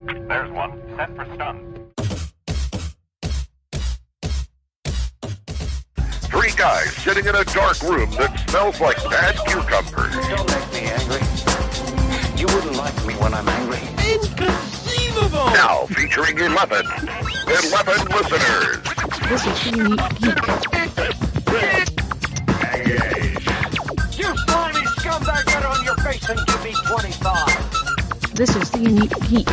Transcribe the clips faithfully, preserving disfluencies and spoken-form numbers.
There's one. Set for stun. Three guys sitting in a dark room that smells like bad cucumbers. Don't make me angry. You wouldn't like me when I'm angry. Inconceivable! Now featuring eleven. eleven listeners. This is the Unique Geek. You slimy scumbag, get on your face and give me twenty-five. This is the Unique Geek.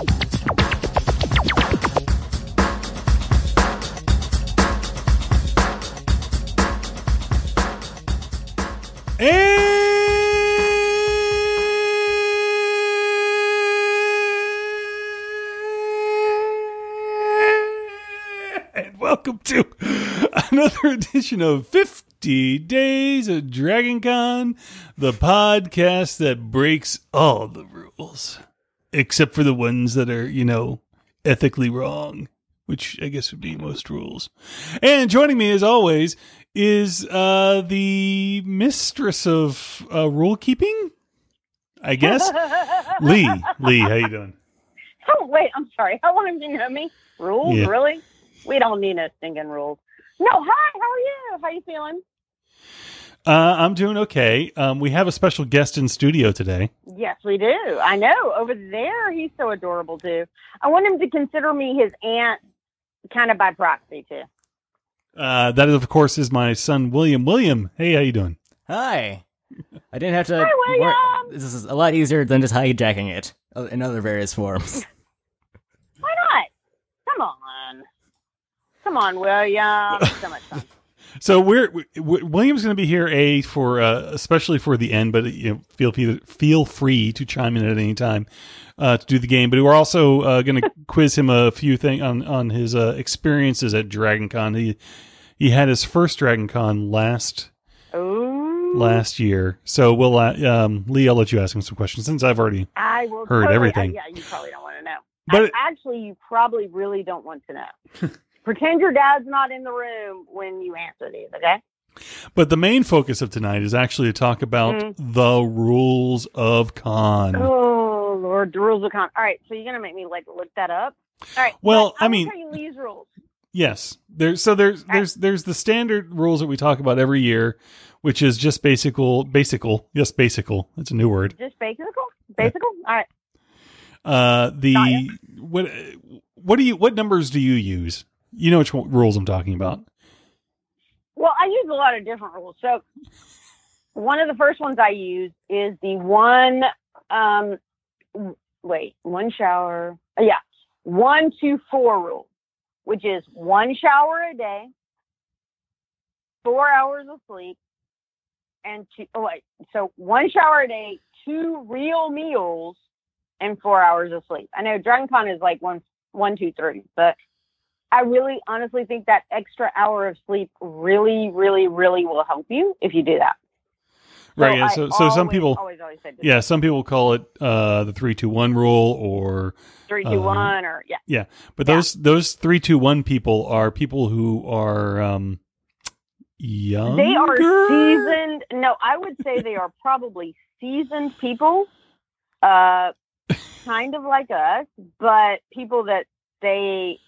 And welcome to another edition of fifty Days of Dragon Con, the podcast that breaks all the rules, except for the ones that are, you know, ethically wrong, which I guess would be most rules. And joining me, as always, is uh, the mistress of uh, rule keeping, I guess, Lee. Lee, how you doing? Oh, wait, I'm sorry. How long have you known me? Rules? Yeah. Really? We don't need no stinking rules. No, hi, how are you? How you feeling? Uh, I'm doing okay. Um, we have a special guest in studio today. Yes, we do. I know. Over there, he's so adorable, too. I want him to consider me his aunt kind of by proxy, too. Uh, that, of course, is my son, William. William, hey, how you doing? Hi. I didn't have to. Hi, William. wor- This is a lot easier than just hijacking it uh, in other various forms. Why not? Come on. Come on, William. So much fun. So we're we, William's going to be here a for uh, especially for the end, but you know, feel feel free to chime in at any time uh, to do the game. But we're also uh, going to quiz him a few things on on his uh, experiences at Dragon Con. He he had his first Dragon Con last Ooh. last year. So we'll uh, um, Lee, I'll let you ask him some questions since I've already I will heard totally, everything. Uh, yeah, you probably don't want to know. But- I, actually, you probably really don't want to know. Pretend your dad's not in the room when you answer these, okay? But the main focus of tonight is actually to talk about Mm. the rules of con. Oh, Lord, the rules of con. All right, so you're going to make me, like, look that up? All right. Well, but I will mean- tell you Lee's rules. Yes. There's so there's All there's there's the standard rules that we talk about every year, which is just basical basical. Yes, basical. It's a new word. Just basical? Basical? All right. Uh Got the what what do you what numbers do you use? You know which one- rules I'm talking about. Well, I use a lot of different rules. So one of the first ones I use is the one, um, w- wait, one shower. uh, Yeah, one, two, four rule, which is one shower a day, four hours of sleep, and two, oh, wait, so one shower a day, two real meals, and four hours of sleep. I know Dragon Con is like one, one, two, three, but I really honestly think that extra hour of sleep really, really, really will help you if you do that. Right. Yeah. I So so some always, people always, always say this. yeah some people call it uh the three two one rule or Three, two, uh, one, or yeah. yeah. But Yeah. those those three two one people are people who are um younger. They are seasoned. No, I would say they are probably seasoned people, uh, kind of like us, but people that stay,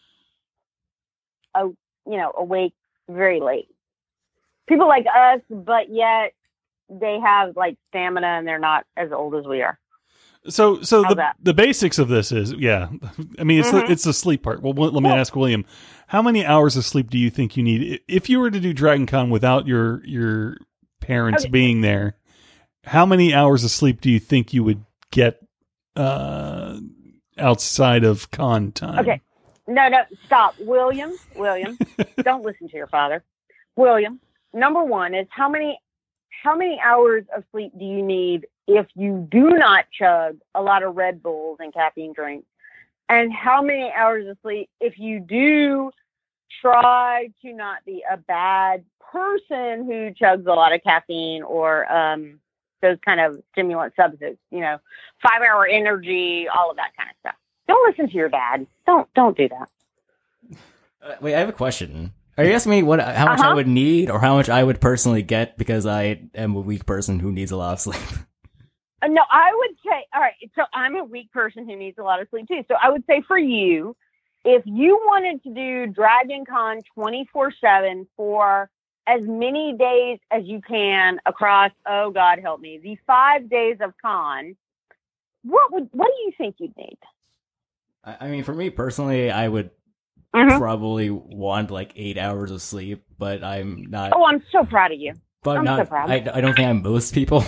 uh, you know, awake very late. People like us, but yet they have like stamina and they're not as old as we are. So, so How's the that? the basics of this is, yeah. I mean, it's Mhm. the, it's the sleep part. Well, let me Well- ask William, how many hours of sleep do you think you need I- if you were to do Dragon Con without your your parents Okay. being there? How many hours of sleep do you think you would get uh, outside of con time? Okay. No, no, stop. William, William, don't listen to your father. William, number one is how many how many hours of sleep do you need if you do not chug a lot of Red Bulls and caffeine drinks? And how many hours of sleep if you do try to not be a bad person who chugs a lot of caffeine or um, those kind of stimulant substances, you know, five hour energy, all of that kind of stuff. Don't listen to your dad. Don't don't do that. Uh, wait, I have a question. Are you asking me what how much Uh-huh. I would need, or how much I would personally get because I am a weak person who needs a lot of sleep? Uh, no, I would say, all right, so I'm a weak person who needs a lot of sleep too. So I would say for you, if you wanted to do Dragon Con twenty-four seven for as many days as you can across, oh God help me, the five days of con, what would, what do you think you'd need? I, I mean, for me personally, I would Mhm. probably want like eight hours of sleep, but I'm not. Oh, I'm so proud of you. but I'm not. so proud. I, I don't think I'm most people.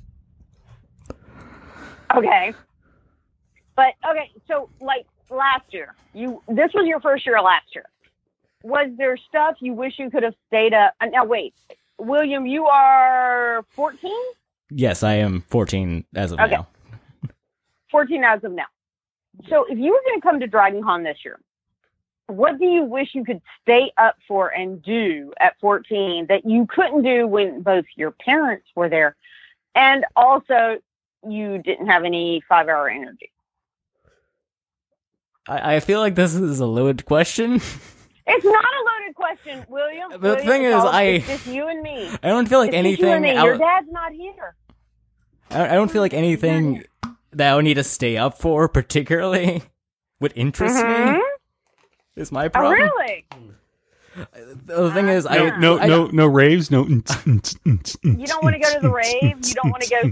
Okay. But okay, so like last year, you this was your first year last year. Was there stuff you wish you could have stayed up? uh, Now wait, William, you are fourteen? Yes, I am fourteen as of Okay. now. fourteen as of now. So if you were going to come to Dragon Con this year, what do you wish you could stay up for and do at fourteen that you couldn't do when both your parents were there and also you didn't have any five hour energy? I, I feel like this is a loaded question. It's not a loaded question, William. The William, thing it's is, all- I- it's just you and me. I don't feel like It's just you and anything. me. Your out- dad's not here. I I don't feel like anything that I would need to stay up for particularly would interest Mhm. me. Is my Oh, problem. really? The thing is, No, I no, I- no, no raves. No. You don't want to go to the rave. You don't want to go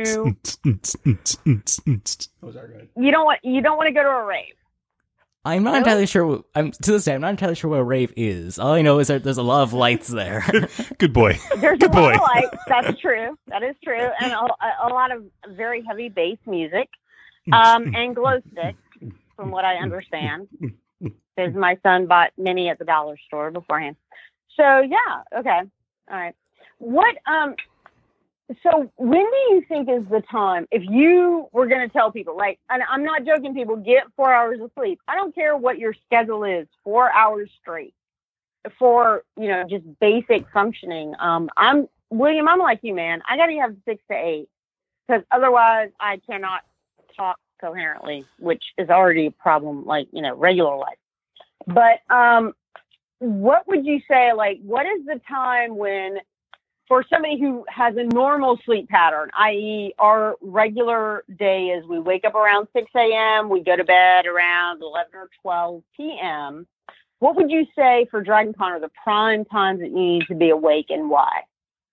to. Oh, sorry, go ahead. You don't want. You don't want to go to a rave. I'm not Really? entirely sure. What, I'm to this day. I'm not entirely sure what a rave is. All I know is that there's a lot of lights there. Good boy. There's Good a lot boy. of lights. That's true. That is true, and a, a lot of very heavy bass music, um, and glow sticks, from what I understand, because my son bought many at the dollar store beforehand. So yeah, okay, all right. What um? So when do you think is the time if you were going to tell people, like, and I'm not joking, people, get four hours of sleep. I don't care what your schedule is, four hours straight for, you know, just basic functioning. Um, I'm William, I'm like you, man. I got to have six to eight because otherwise I cannot talk coherently, which is already a problem, like, you know, regular life. But um, what would you say, like, what is the time when, for somebody who has a normal sleep pattern, that is our regular day is we wake up around six a.m., we go to bed around eleven or twelve p.m., what would you say for Dragon Con are the prime times that you need to be awake and why?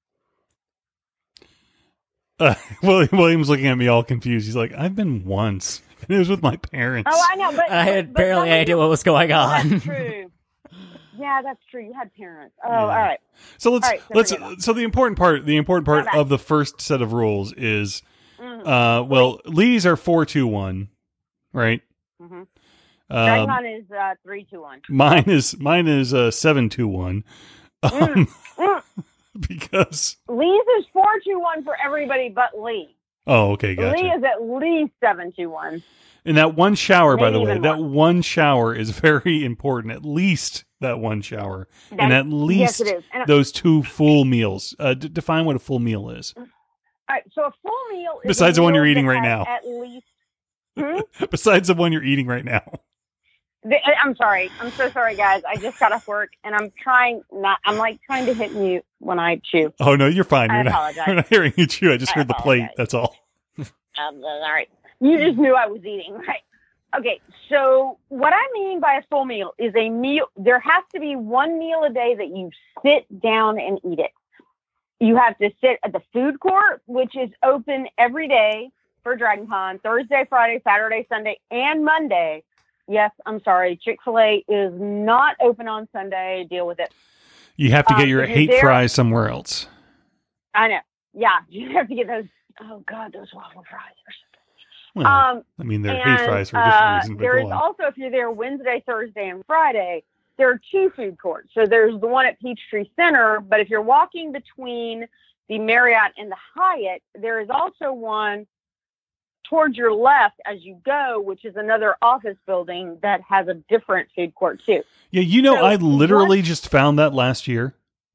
Uh, William, William's looking at me all confused. He's like, I've been once. And it was with my parents. Oh, I know, but I had but barely some any idea people- what was going Oh, on. that's true. Yeah, that's true. You had parents. Oh, Yeah. all right. So let's All right, so let's forget that. so the important part the important part Okay. of the first set of rules is Mm. uh well Lee's are four two one, right? Mhm. Dragon Um, Con is uh, three two one. mine is mine is uh seven two one. Um Mm. because Lee's is four two one for everybody but Lee. oh okay, gotcha. Lee is at least seven two one. And that one shower, by Maybe the way, even that more. one shower is very important. At least that one shower, and That- at least yes, it is. And- those two full meals. Uh, d- define what a full meal is. All right, so a full meal is Besides a the one you're meal eating that right has now. At least. Hmm? Besides the one you're eating right now. The- I'm sorry. I'm so sorry, guys. I just got off work and I'm trying not. I'm like trying to hit mute when I chew. Oh no, you're fine. I You're not, apologize. you're not hearing you chew. I just I heard the plate. apologize. That's all. Um, all right. You just knew I was eating, right? Okay. So what I mean by a full meal is a meal. There has to be one meal a day that you sit down and eat it. You have to sit at the food court, which is open every day for Dragon Con, Thursday, Friday, Saturday, Sunday, and Monday. Yes, I'm sorry. Chick-fil-A is not open on Sunday. Deal with it. You have to get Um, your if you're hate there- fries somewhere else. I know. Yeah, you have to get those. Oh God, those waffle fries are so Well, Um, I mean, they're and, hate fries for a different uh, reason. But there go is on. also, if you're there Wednesday, Thursday, and Friday, there are two food courts. So there's the one at Peachtree Center, but if you're walking between the Marriott and the Hyatt, there is also one towards your left as you go, which is another office building that has a different food court too. Yeah, you know, so I literally just found that last year.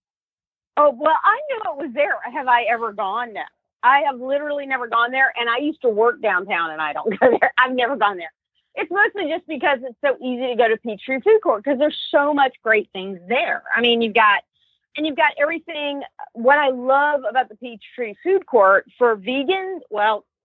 Oh, well, I knew it was there. Have I ever gone? No. I have literally never gone there, and I used to work downtown, and I don't go there. I've never gone there. It's mostly just because it's so easy to go to Peachtree Food Court because there's so much great things there. I mean, you've got, and you've got everything. What I love about the Peachtree Food Court for vegans, well,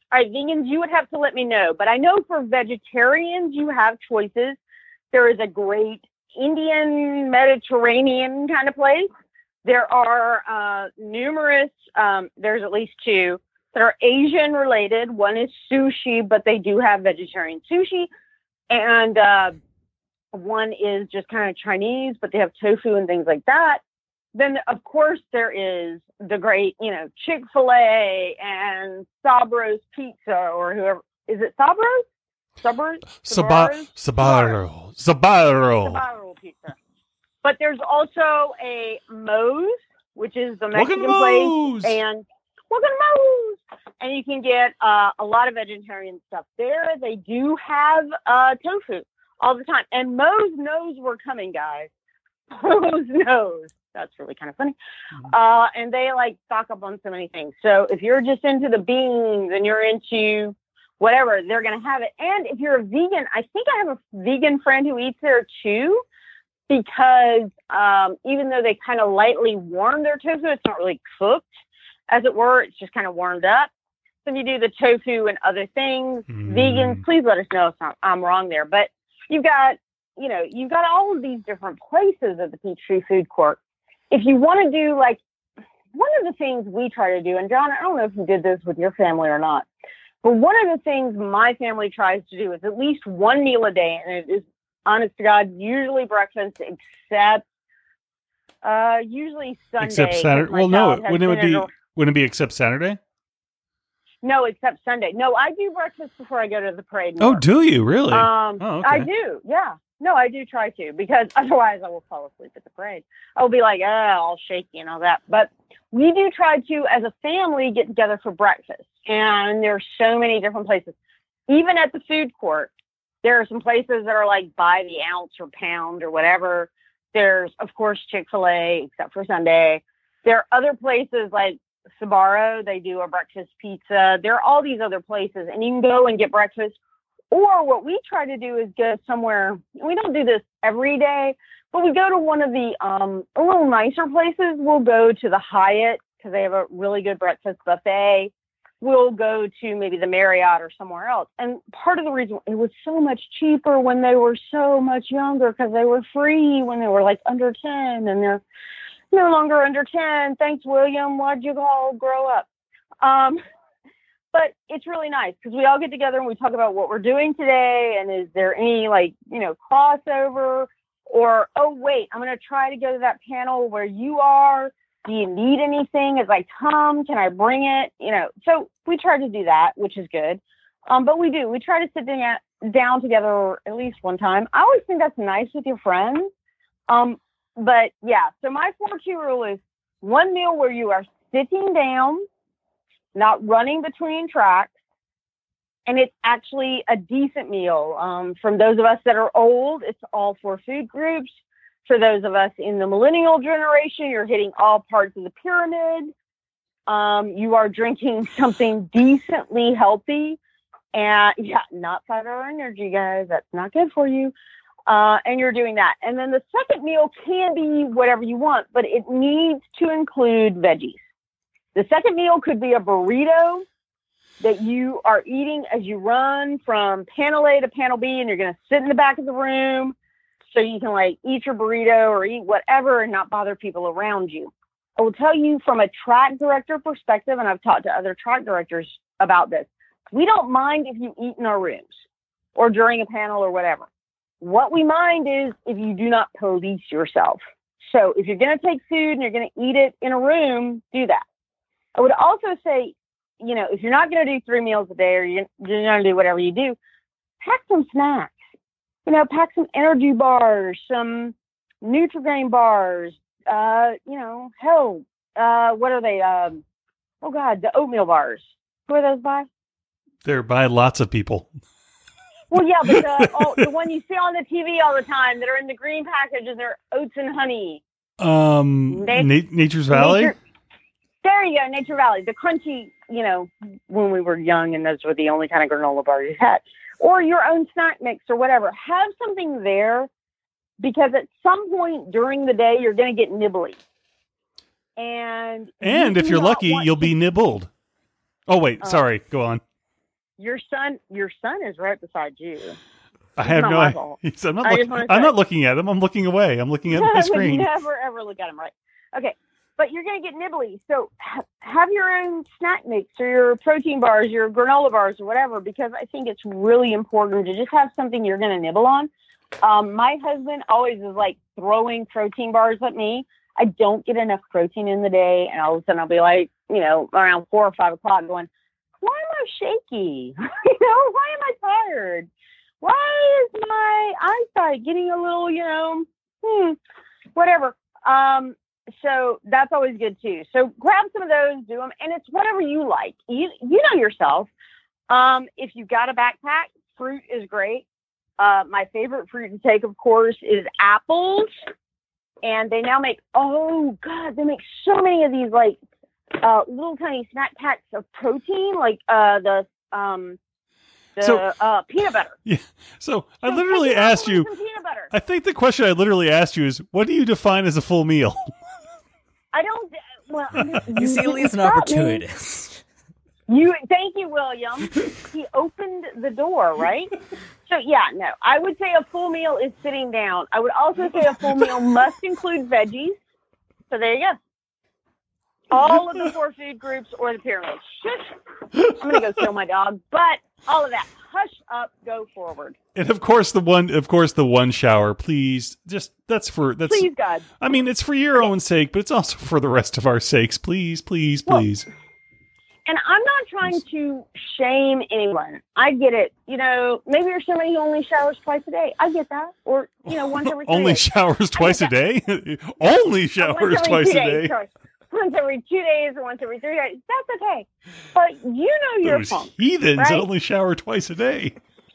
All right, vegans, you would have to let me know. But I know for vegetarians, you have choices. There is a great Indian Mediterranean kind of place. There are uh, numerous, um, there's at least two that are Asian related. One is sushi, but they do have vegetarian sushi. And uh, one is just kind of Chinese, but they have tofu and things like that. Then, of course, there is the great, you know, Chick-fil-A and Sabro's Pizza, or whoever. Is it Sabro's? Sabro's? Sabaro. Sabaro. Sabaro. Sabaro Pizza. But there's also a Moe's, which is the Mexican Welcome to Moe's. place. And welcome to Moe's. And you can get uh, a lot of vegetarian stuff there. They do have uh, tofu all the time. And Moe's knows we're coming, guys. Moe's knows. That's really kind of funny. Uh, and they like stock up on so many things. So if you're just into the beans and you're into whatever, they're going to have it. And if you're a vegan, I think I have a vegan friend who eats there too, because um, even though they kind of lightly warm their tofu, it's not really cooked, as it were. It's just kind of warmed up. So if you do the tofu and other things, Mm. vegans, please let us know if I'm, I'm wrong there. But you've got, you know, you've got all of these different places at the Peachtree Food Court. If you want to do, like, one of the things we try to do, and John, I don't know if you did this with your family or not, but one of the things my family tries to do is at least one meal a day, and it is, honest to God, usually breakfast, except uh, usually Sunday. Except Saturday. My Well, no, child has wouldn't it be? dinner- Wouldn't it be except Saturday? No, except Sunday. No, I do breakfast before I go to the parade. Oh, more. do you really? Um, Oh, okay. I do, yeah. No, I do try to, because otherwise I will fall asleep at the parade. I'll be like, oh, all shaky and all that. But we do try to, as a family, get together for breakfast. And there's so many different places. Even at the food court, there are some places that are like by the ounce or pound or whatever. There's, of course, Chick-fil-A, except for Sunday. There are other places like Sabaro. They do a breakfast pizza. There are all these other places, and you can go and get breakfast. Or what we try to do is go somewhere. We don't do this every day, but we go to one of the um, a little nicer places. We'll go to the Hyatt because they have a really good breakfast buffet. We'll go to maybe the Marriott or somewhere else. And part of the reason it was so much cheaper when they were so much younger, because they were free when they were like under ten, and they're no longer under ten. Thanks, William. Why'd you all grow up? Um, But it's really nice because we all get together and we talk about what we're doing today. And is there any, like, you know, crossover, or, oh, wait, I'm going to try to go to that panel where you are. Do you need anything as I come? Can I bring it? You know, so we try to do that, which is good. Um, but we do. We try to sit down, down together at least one time. I always think that's nice with your friends. Um, but, yeah, so my four two rule is one meal where you are sitting down, not running between tracks, and it's actually a decent meal. Um, from those of us that are old, it's all four food groups. For those of us in the millennial generation, you're hitting all parts of the pyramid. Um, you are drinking something decently healthy, and yeah, not five hour energy, guys. That's not good for you. Uh, and you're doing that. And then the second meal can be whatever you want, but it needs to include veggies. The second meal could be a burrito that you are eating as you run from panel A to panel B, and you're going to sit in the back of the room so you can like eat your burrito or eat whatever and not bother people around you. I will tell you from a track director perspective, and I've talked to other track directors about this, we don't mind if you eat in our rooms or during a panel or whatever. What we mind is if you do not police yourself. So if you're going to take food and you're going to eat it in a room, do that. I would also say, you know, if you're not going to do three meals a day, or you're, you're going to do whatever you do, pack some snacks. You know, pack some energy bars, some Nutri-Grain bars, uh, you know, hell, uh, what are they? Um, oh, God, the oatmeal bars. Who are those by? They're by lots of people. Well, yeah, but the, oh, the one you see on the T V all the time that are in the green packages are oats and honey. Um, Na- Na- Nature's Valley? Nature, there you go, Nature Valley. The crunchy, you know, when we were young and those were the only kind of granola bars you had. Or your own snack mix or whatever. Have something there, because at some point during the day, you're going to get nibbly. And And you if do you're not lucky, want you'll to- be nibbled. Oh, wait. Oh. Sorry. Go on. Your son, your son is right beside you. I have not no my idea. fault. I'm not. I Look, just wanna I'm say- not looking at him. I'm looking away. I'm looking at I my would screen. never ever look at him right. Okay, but you're gonna get nibbly. So ha- have your own snack mix or your protein bars, your granola bars, or whatever. Because I think it's really important to just have something you're gonna nibble on. Um, my husband always is like throwing protein bars at me. I don't get enough protein in the day, and all of a sudden I'll be like, you know, around four or five o'clock, going, "Why am I shaky? you know, why am I tired? Why is my eyesight getting a little, you know, hmm, whatever." Um, so that's always good too. So grab some of those, do them, and it's whatever you like. You you know yourself. Um, if you've got a backpack, fruit is great. Uh, my favorite fruit to take, of course, is apples. And they now make, oh, God, they make so many of these, like, uh, little tiny snack packs of protein, like uh, the um, the So- uh, peanut butter. Yeah. So I So literally take an apple asked and you. some peanut butter. I think the question I literally asked you is, what do you define as a full meal? I don't, well, You see, at least an stop me. opportunist. You, thank you, William. He opened the door, right? So, yeah, no, I would say a full meal is sitting down. I would also say a full meal must include veggies. So there you go. All of the four food groups or the pyramid. Shush. I'm going to go kill my dog. But all of that. Hush up, go forward. And of course, the one, of course, the one shower. Please, just that's for that's. Please, God. I mean, it's for your own sake, but it's also for the rest of our sakes. Please, please, Well, please. And I'm not trying to shame anyone. I get it. You know, maybe you're somebody who only showers twice a day. I get that. Or, you know, once every three Only days. showers twice a day. Only showers Once every twice two a days, day. sorry. Once every two days or once every three days. That's okay. But you know your Those punk. heathens that right? only shower twice a day.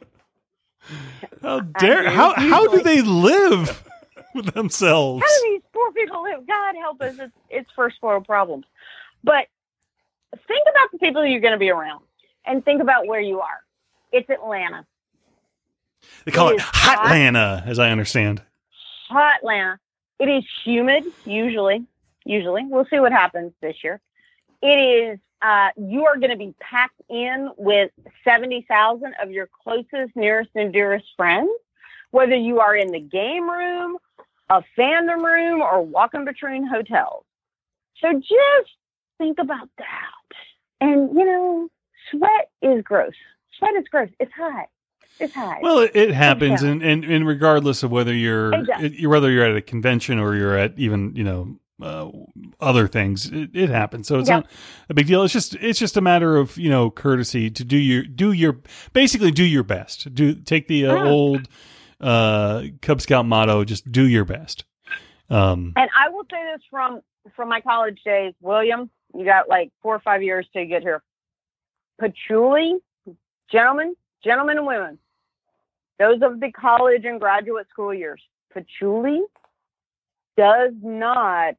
How dare? do, How how do usually. they live with themselves? How do these poor people live? God help us. It's, it's first world problems. But think about the people you're going to be around and think about where you are. It's Atlanta. They call It it is hot. Hotlanta, as I understand. Hot Atlanta. It is humid, usually. Usually. We'll see what happens this year. It is, uh, you are going to be packed in with seventy thousand of your closest, nearest, and dearest friends, whether you are in the game room, a fandom room, or walking between hotels. So just think about that. And, you know, sweat is gross. Sweat is gross. It's hot. It's hot. Well, it, it happens, Yeah. and, and, and regardless of whether you're It does. it, whether you're at a convention or you're at even you know uh, other things, it, it happens. So it's Yeah. not a big deal. It's just it's just a matter of you know courtesy to do your do your basically do your best. Do take the uh, Mm. old uh, Cub Scout motto: just do your best. Um, And I will say this from from my college days, William, you got like four or five years to get here. Patchouli, gentlemen, gentlemen and women, those of the college and graduate school years, patchouli does not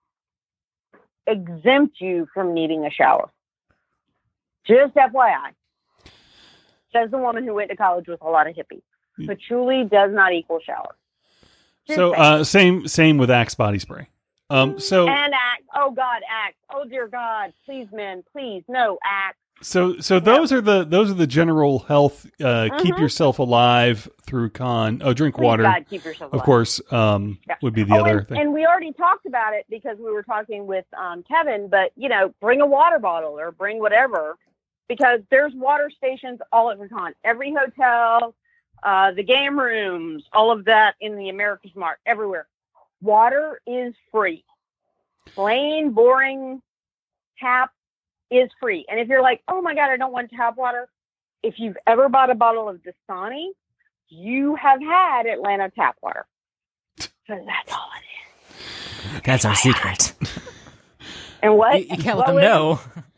exempt you from needing a shower. Just F Y I. Says the woman who went to college with a lot of hippies. Patchouli does not equal shower. Just so saying. uh, same same with Axe body spray. Um, so And Axe. Oh, God, Axe. Oh, dear God. Please, men. Please. No, Axe. So, so those are the those are the general health. Uh, Keep Mhm. yourself alive through con. Oh, drink Please, water, God, keep yourself of alive. course. Um, Yeah. would be the Oh, other and, thing. and we already talked about it because we were talking with um, Kevin, but, you know, bring a water bottle or bring whatever because there's water stations all over con. Every hotel, uh, the game rooms, all of that in the America's Mart, everywhere. Water is free. Plain, boring tap is free. And if you're like, oh my God, I don't want tap water. If you've ever bought a bottle of Dasani, you have had Atlanta tap water. So that's all it is. That's our secret. And what? You, you can't What let them was- know.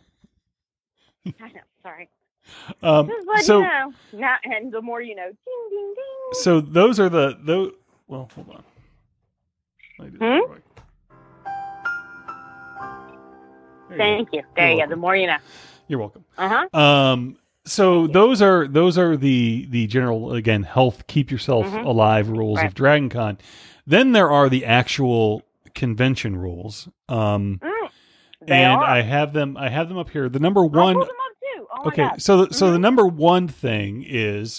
I know, sorry. Um, Just let so, you know. Now, and the more you know. Ding, ding, ding. so those are the those. Well, hold on. Let me do this Hmm? real quick. There you Thank go. you. There You're you go. welcome. The more you know. You're welcome. Uh-huh. Um, so those are those are the the general again health keep yourself Mhm. alive rules Right. of Dragon Con. Then there are the actual convention rules. Um, Mm, they and are. I have them I have them up here. The number I one pulled them up too. Oh my okay. God. So, the, so Mhm. the number one thing is,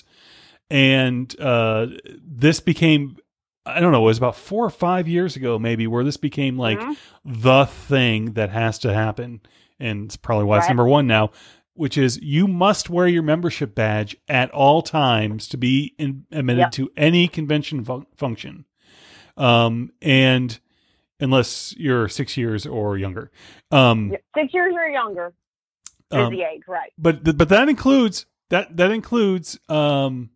and uh, this became, I don't know, it was about four or five years ago, maybe, where this became like Mhm. the thing that has to happen, and it's probably why it's Right. number one now. Which is, you must wear your membership badge at all times to be in, admitted Yep. to any convention fun- function, um, and unless you're six years or younger. Um, Yeah, Six years or younger is um, the age, right? but th- but that includes that that includes um,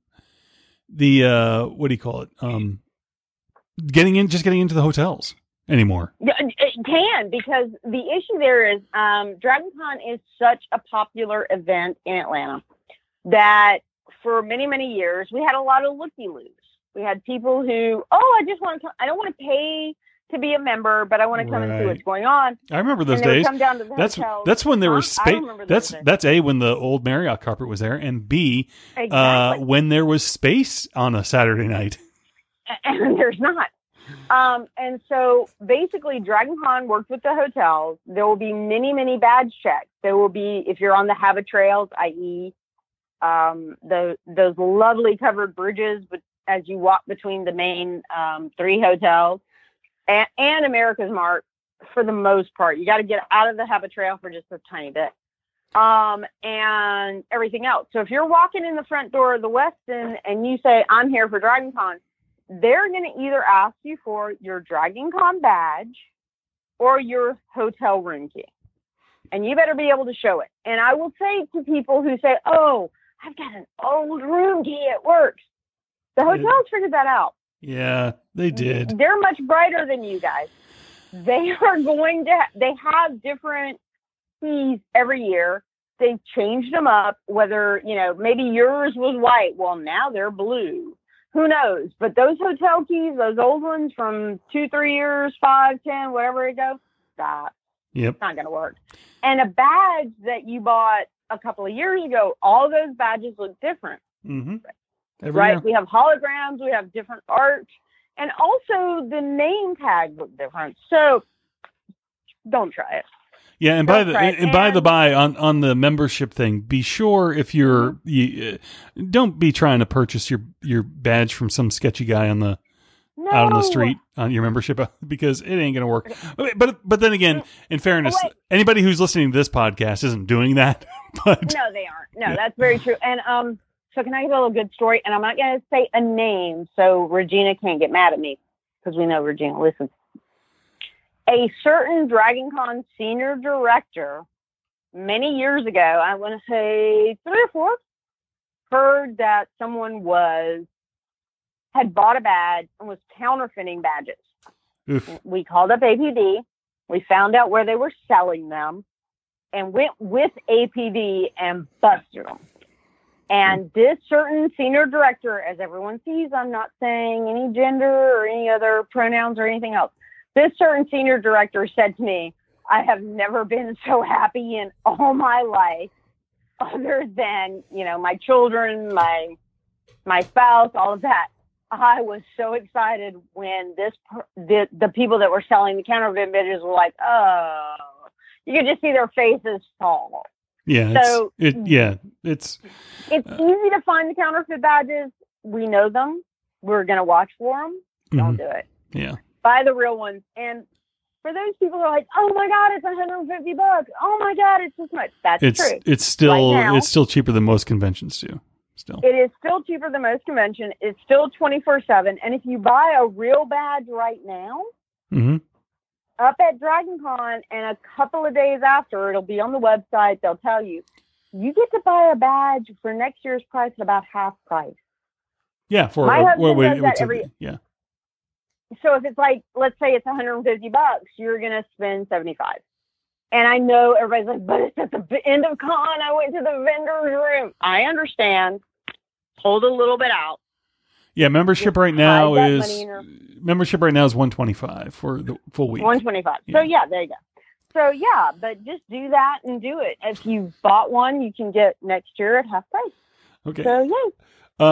the uh, what do you call it? Um, getting in, just getting into the hotels anymore. Yeah, it it can, because the issue there is um, DragonCon is such a popular event in Atlanta that for many, many years we had a lot of looky-loos. We had people who, oh, I just want to, I don't want to pay to be a member, but I want to come and see Right. what's going on. I remember those and they would days. come down to the That's hotels. that's when there Huh? was I space. remember those That's days. that's a when the old Marriott carpet was there, and B uh, Exactly. when there was space on a Saturday night. And there's not. Um, and so basically, DragonCon worked with the hotels. There will be many, many badge checks. There will be, if you're on the Habit Trails, that is, um, the, those lovely covered bridges but as you walk between the main um, three hotels and, and America's Mart, for the most part. You got to get out of the Habit Trail for just a tiny bit. Um, and everything else. So if you're walking in the front door of the Westin and you say, I'm here for DragonCon, they're going to either ask you for your DragonCon badge or your hotel room key. And you better be able to show it. And I will say to people who say, oh, I've got an old room key at work. The hotels figured that out. Yeah, they did. They're much brighter than you guys. They are going to, they have different keys every year. They've changed them up, whether, you know, maybe yours was white. Well, now they're blue. Who knows? But those hotel keys, those old ones from two, three years, five, ten, whatever it goes, stop. Yep. It's not going to work. And a badge that you bought a couple of years ago, all those badges look different. Mm-hmm. Every Right? year. We have holograms, we have different art, and also the name tags look different. So don't try it. Yeah, and by the Right. and by the And- by, on on the membership thing, be sure if you're Mm-hmm. you, uh, don't be trying to purchase your your badge from some sketchy guy on the No. out on the street on your membership because it ain't gonna work. But but, but then again, in fairness, wait. anybody who's listening to this podcast isn't doing that. But No, they aren't. No, that's very true. And um, so can I give a little good story? And I'm not going to say a name so Regina can't get mad at me, because we know Regina listens. A certain DragonCon senior director, many years ago, I want to say three or four, heard that someone was had bought a badge and was counterfeiting badges. oof. We called up A P D. We found out where they were selling them and went with A P D and busted them. And this certain senior director, as everyone sees, I'm not saying any gender or any other pronouns or anything else. This certain senior director said to me, I have never been so happy in all my life, other than, you know, my children, my my spouse, all of that. I was so excited when this per- the the people that were selling the counterfeit badges were like, oh, you could just see their faces fall. Yeah, So- it's, it yeah, it's It's easy to find the counterfeit badges. We know them. We're gonna watch for them. Don't mhm, do it. yeah. Buy the real ones. And for those people who are like, oh my God, it's one hundred fifty bucks. Oh my God, it's this much. That's It's true. it's still Right now- it's still cheaper than most conventions too. Still. It is still cheaper than most convention. It's still twenty-four seven. And if you buy a real badge right now, Mm-hmm. up at DragonCon, and a couple of days after, it'll be on the website. They'll tell you, you get to buy a badge for next year's price at about half price. Yeah, for My uh, husband what- what- does that what's it- every- yeah. So if it's like, let's say it's one hundred fifty bucks, you're going to spend seventy-five. And I know everybody's like, but it's at the b- end of con. I went to the vendor's room. I understand. Hold a little bit out. Yeah, membership Just right now hide that is money in your- membership right now is one twenty-five for the full week. one twenty-five. Yeah. So yeah, there you go. So yeah, but just do that and do it. If you bought one, you can get next year at half price. Okay. So yeah. Um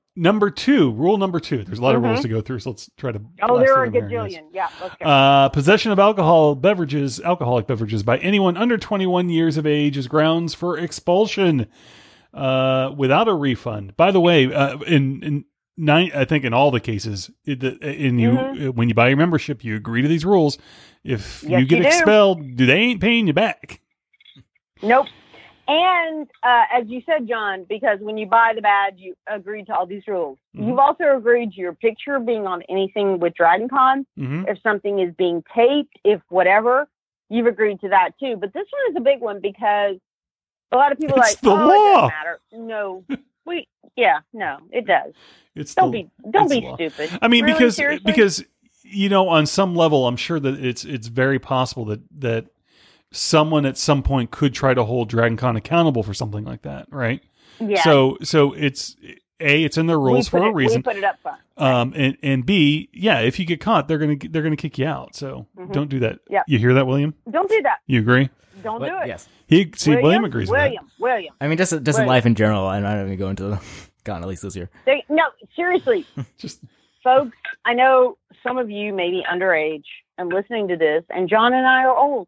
Number two, rule number two. There's a lot of rules Mhm. to go through, so let's try to. Oh, blast there through are a them here, guys. gajillion. Yeah, let's go. Uh, possession of alcohol beverages, alcoholic beverages by anyone under twenty-one years of age is grounds for expulsion uh, without a refund. By the way, uh, in, in nine, I think in all the cases, it, in you Mhm. when you buy your membership, you agree to these rules. If Yes, you get you do. expelled, they ain't paying you back. Nope. And uh, as you said, John, because when you buy the badge, you agreed to all these rules. Mhm. You've also agreed to your picture being on anything with Dragon Con. hmm If something is being taped, if whatever, you've agreed to that too. But this one is a big one because a lot of people are It's like, the oh, it law." doesn't matter. No, we, yeah, no, it does. It's Don't the, be, don't it's be the law. stupid. I mean, Really? because Seriously? because you know, on some level, I'm sure that it's it's very possible that that someone at some point could try to hold Dragon Con accountable for something like that, right? yeah, So so it's A, it's in their we rules put for a it- reason. We put it up front. Um, and and B, yeah, if you get caught, they're gonna they're gonna kick you out. So Mhm. don't do that. Yeah. You hear that, William? Don't do that. You agree? Don't But, do it. yes. He see William, agrees with William, William. I mean, just just in Right. life in general. I'm not even going to Con at least this year. They, no, seriously, that. Just folks, I know some of you may be underage and listening to this, and John and I are old.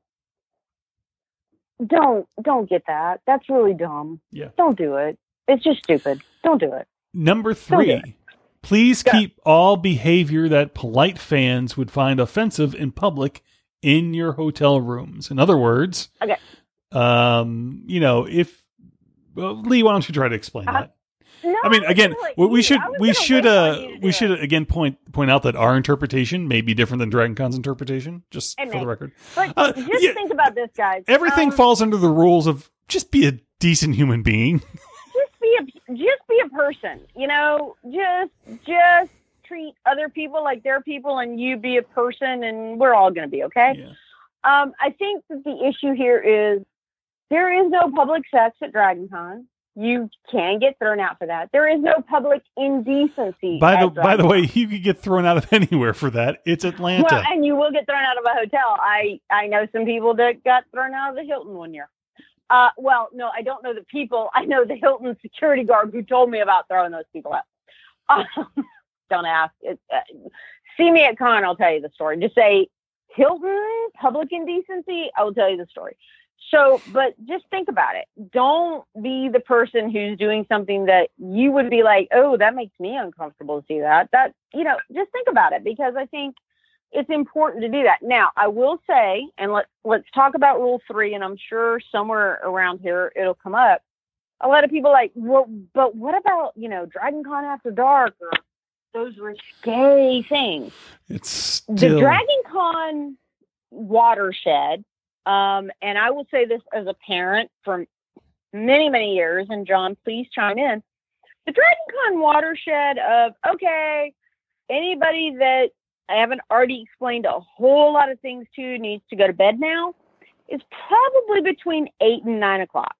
Don't, don't get that. That's really dumb. Yeah. Don't do it. It's just stupid. Don't do it. number Don't do three. Please Go. keep all behavior that polite fans would find offensive in public in your hotel rooms. In other words, Okay. um, you know, if well, Lee, why don't you try to explain Uh, that? No, I mean, was again, gonna let we, we you- should I was we gonna should wait on uh you to we do should it. again point point out that our interpretation may be different than Dragon Con's interpretation. Just It for the may. record, But uh, just yeah. think about this, guys. everything Um, falls under the rules of just be a decent human being. just be a just be a person. You know, just just treat other people like they're people, and you be a person, and we're all going to be okay. Yeah. Um, I think that the issue here is there is no public sex at Dragon Con. You can get thrown out for that. There is no public indecency. By the at by the Dragon way, Con. you could get thrown out of anywhere for that. It's Atlanta. Well, and you will get thrown out of a hotel. I I know some people that got thrown out of the Hilton one year. Uh, well, no, I don't know the people. I know the Hilton security guard who told me about throwing those people out. Um, don't ask. It, uh, see me at con, I'll tell you the story. Just say Hilton public indecency. I will tell you the story. So, but just think about it. Don't be the person who's doing something that you would be like, oh, that makes me uncomfortable to see that. That, you know, just think about it, because I think it's important to do that. Now, I will say, and let, let's talk about rule three, and I'm sure somewhere around here it'll come up. A lot of people like, well, but what about, you know, Dragon Con After Dark or those risque things? It's The still Dragon Con watershed, um, and I will say this as a parent for many, many years, and John, please chime in. The Dragon Con watershed of, okay, anybody that I haven't already explained a whole lot of things to needs to go to bed now, is probably between eight and nine o'clock.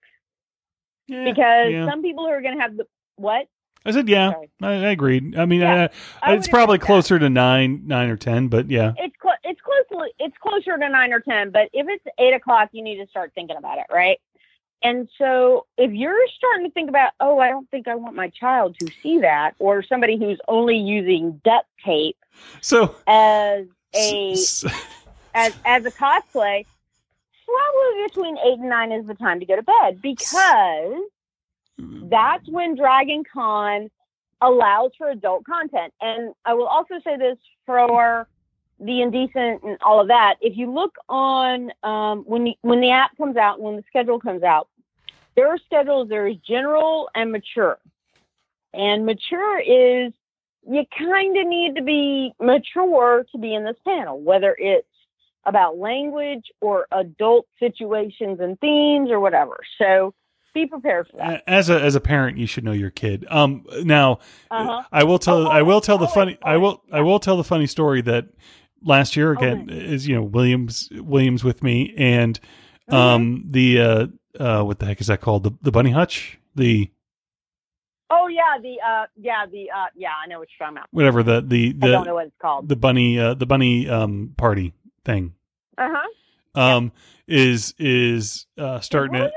yeah, Because yeah. some people are going to have the, what? I said yeah. Sorry. I, I agreed. I mean, Yeah, uh, I it's would probably agree with that. closer to nine, nine or ten, but yeah. It's clo- it's close. It's closer to nine or ten. But if it's eight o'clock, you need to start thinking about it, right? And so, if you're starting to think about, oh, I don't think I want my child to see that, or somebody who's only using duct tape So as a s- s- as as a cosplay, probably between eight and nine is the time to go to bed, because that's when Dragon Con allows for adult content. And I will also say this for the indecent and all of that. If you look on um, when you, when the app comes out, when the schedule comes out, there are schedules. There is general and mature. And mature is you kind of need to be mature to be in this panel, whether it's about language or adult situations and themes or whatever. So be prepared for that. as a as a parent, you should know your kid. Um, now Uh-huh. I will tell Oh, I will tell the always, funny I will always, I will tell the funny story that last year again Okay. is you know Williams Williams with me and Mm-hmm. um the uh uh what the heck is that called the the bunny hutch the Oh yeah, the uh yeah, the uh yeah, I know what you're talking about. whatever the the I don't know the what it's called. the bunny uh the bunny um party thing Uh-huh. um is is uh Did starting William at go?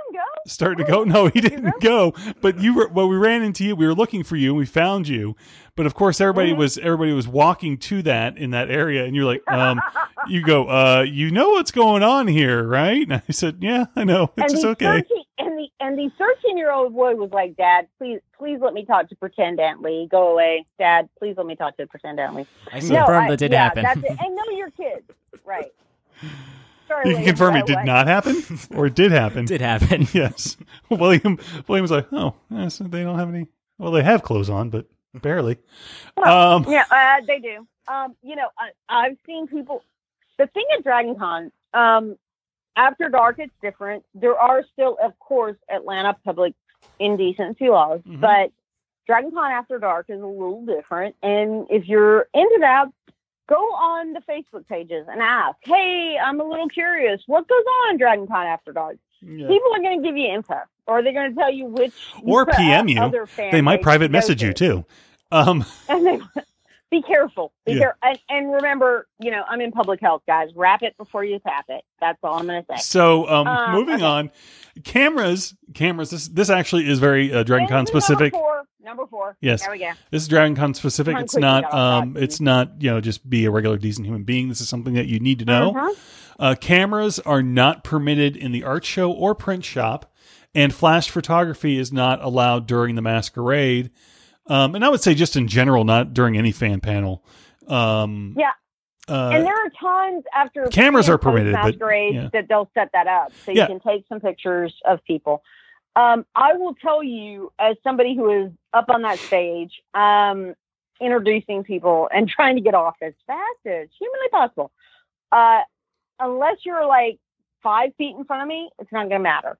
starting to go. No, he didn't go. But you were. Well, we ran into you. We were looking for you, and we found you. But of course, everybody Mm-hmm. was everybody was walking to that in that area, and you're like, um, you go, uh, you know what's going on here, right? And I said, yeah, I know. It's and just the okay. thirteen and the and the thirteen year old boy was like, Dad, please please let me talk to pretend Aunt Lee. Go away, Dad. Please let me talk to pretend Aunt Lee. I can confirm that did yeah, happen. That's it. And know your kids, right? Sorry, You can lady, confirm it that did way. not happen, or it did happen. did happen. Yes. William. William was like, oh, yeah, so they don't have any. Well, they have clothes on, but barely. Um, Yeah, uh, they do. Um, you know, I, I've seen people. The thing at Dragon Con, um, after dark, it's different. There are still, of course, Atlanta public indecency laws, Mhm. but Dragon Con after dark is a little different. And if you're into that, go on the Facebook pages and ask, hey, I'm a little curious. What goes on Dragon Con after dark? yeah. People are going to give you info, or they're going to tell you which. Or P M you. other fan They might page private to go message to. you too. Um, And they, be careful. Be Yeah. careful. And, and remember, you know, I'm in public health, guys. Wrap it before you tap it. That's all I'm going to say. so, um, Uh, moving okay. on, cameras, cameras. This this actually is very uh, Dragon And Con this is specific. Number four. Number four. Yes. There we go. This is Dragon Con specific. Come on, It's quick, not. we got off Um, track. it's not. You know, just be a regular decent human being. This is something that you need to know. Uh-huh. Uh, cameras are not permitted in the art show or print shop, and flash photography is not allowed during the masquerade. Um, and I would say just in general, not during any fan panel. Um, Yeah. uh, And there are times after cameras pre- are and post permitted, but, masquerades yeah. that they'll set that up so Yeah. you can take some pictures of people. Um, I will tell you, as somebody who is up on that stage, um, introducing people and trying to get off as fast as humanly possible. Uh, unless you're like five feet in front of me, it's not going to matter.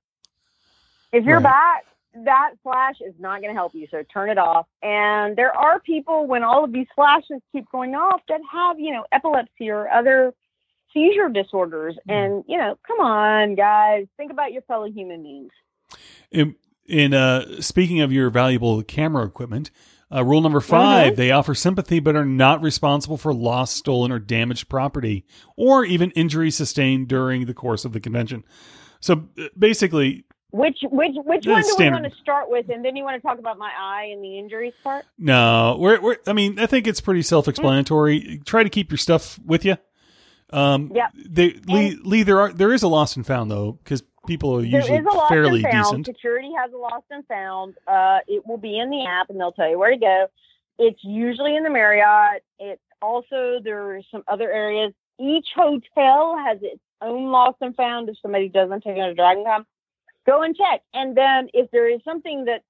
If you're Right. back, that flash is not going to help you. So turn it off. And there are people, when all of these flashes keep going off, that have, you know, epilepsy or other seizure disorders. And, you know, come on, guys, think about your fellow human beings. in, in uh, speaking of your valuable camera equipment, uh, rule number five: Mhm. they offer sympathy but are not responsible for lost, stolen, or damaged property, or even injuries sustained during the course of the convention. So uh, basically, Which which which Uh, one do standard. we want to start with? And then you want to talk about my eye and the injuries part? no, we're, we're. I mean, I think it's pretty self-explanatory. Try to keep your stuff with you. Um, Yeah. They, Lee, Lee, there are there is a lost and found though, because people are There usually is a lost fairly and found. decent. Security has a lost and found. Uh, it will be in the app, and they'll tell you where to go. It's usually in the Marriott. It's also there's some other areas. Each hotel has its own lost and found. If somebody doesn't take it to Dragon Con, go and check. And then if there is something that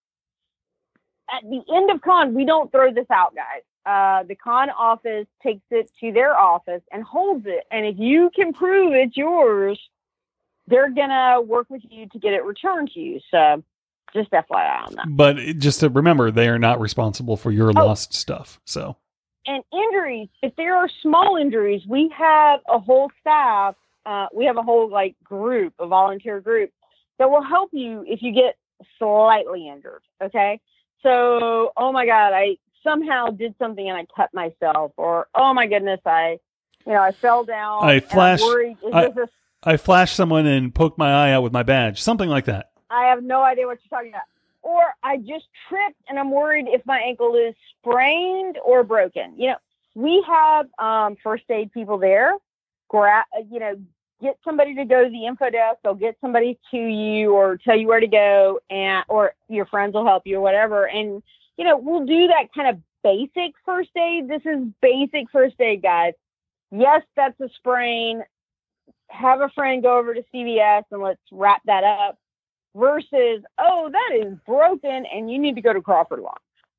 at the end of con, we don't throw this out, guys. Uh, the con office takes it to their office and holds it. And if you can prove it's yours, they're going to work with you to get it returned to you. So just F Y I on that. But it- just to remember, they are not responsible for your Oh. lost stuff. So And injuries, if there are small injuries, we have a whole staff, uh, we have a whole like group, a volunteer group that will help you if you get slightly injured. Okay. So, oh my God, I somehow did something and I cut myself, or, oh my goodness, I, you know, I fell down. I and I'm flashed- worried, is I- this a I flashed someone and poked my eye out with my badge, something like that. I have no idea what you're talking about. Or I just tripped and I'm worried if my ankle is sprained or broken. You know, we have um, first aid people there. Gra- you know, get somebody to go to the info desk. They'll get somebody to you or tell you where to go, and or your friends will help you or whatever. And, you know, we'll do that kind of basic first aid. This is basic first aid, guys. Yes, that's a sprain. Have a friend go over to C V S and let's wrap that up. Versus, oh, that is broken and you need to go to Crawford Lawn.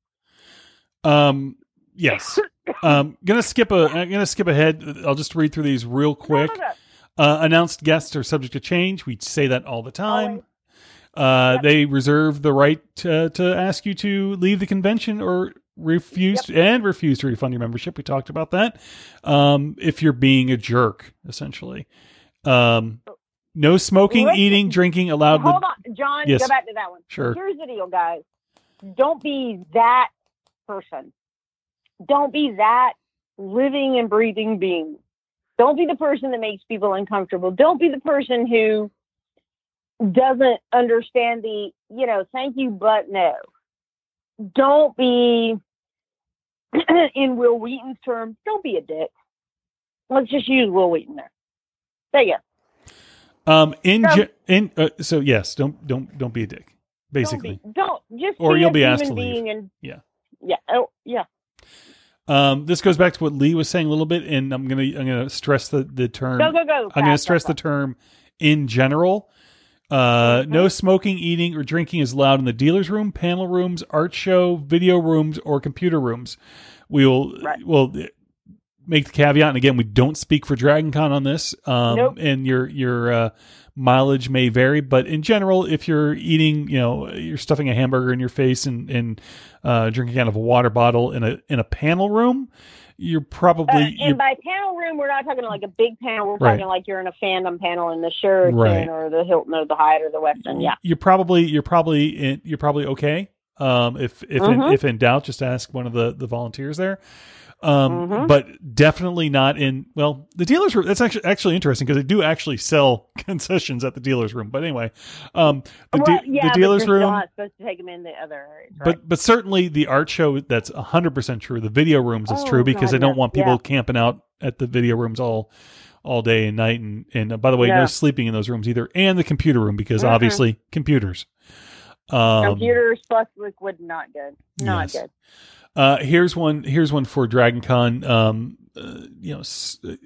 Um, yes. um, gonna skip a. I'm gonna skip ahead. I'll just read through these real quick. No, no, no. Uh, announced guests are subject to change. We say that all the time. Always. Uh, Yep. They reserve the right to, to ask you to leave the convention or refuse and refuse to refund your membership. We talked about that. Um, if you're being a jerk, essentially. Um, no smoking, Wait. eating, drinking allowed. in the- Hold on, John, Yes. go back to that one. Sure. Here's the deal, guys. Don't be that person. Don't be that living and breathing being. Don't be the person that makes people uncomfortable. Don't be the person who doesn't understand the, you know, thank you, but no. Don't be, in Will Wheaton's terms, don't be a dick. Let's just use Will Wheaton there. There you go. Um, in So- ge- in uh, so yes, don't don't don't be a dick. Basically, Don't, be, don't just Or be you'll a be asked human to leave. being and Yeah. yeah, oh yeah. Um, this goes back to what Lee was saying a little bit, and I'm gonna I'm gonna stress the the term. Go go go. I'm gonna fast, stress fast, the fast. term in general. Uh, Mhm. No smoking, eating, or drinking is allowed in the dealer's room, panel rooms, art show, video rooms, or computer rooms. We will Right. will make the caveat, and again, we don't speak for Dragon Con on this. Um, Nope. and your your uh, mileage may vary, but in general, if you're eating, you know, you're stuffing a hamburger in your face and and uh, drinking out of a water bottle in a in a panel room, you're probably Uh, you're, and by panel room, we're not talking like a big panel. We're Right. talking like you're in a fandom panel in the Sheraton Right. or the Hilton or the Hyatt or the Westin. Yeah. you're probably you're probably in, you're probably okay. Um, if if in, Mhm. if in doubt, just ask one of the the volunteers there. Um, Mhm. but definitely not in, well, the dealer's room. That's actually, actually interesting because they do actually sell concessions at the dealer's room. But anyway, um, the, well, de- yeah, the but dealer's you're still room, not supposed to take them in the other areas, right? but, but certainly the art show, that's a hundred percent true. The video rooms is Oh, true because God, they don't yeah, want people yeah. camping out at the video rooms all, all day and night. And, and uh, by the way, Yeah. no sleeping in those rooms either. And the computer room because Mhm. obviously computers. Um, Computers plus liquid, not good. Not yes. good. Uh, here's one. Here's one for Dragon Con. Um, uh, you know, s- uh,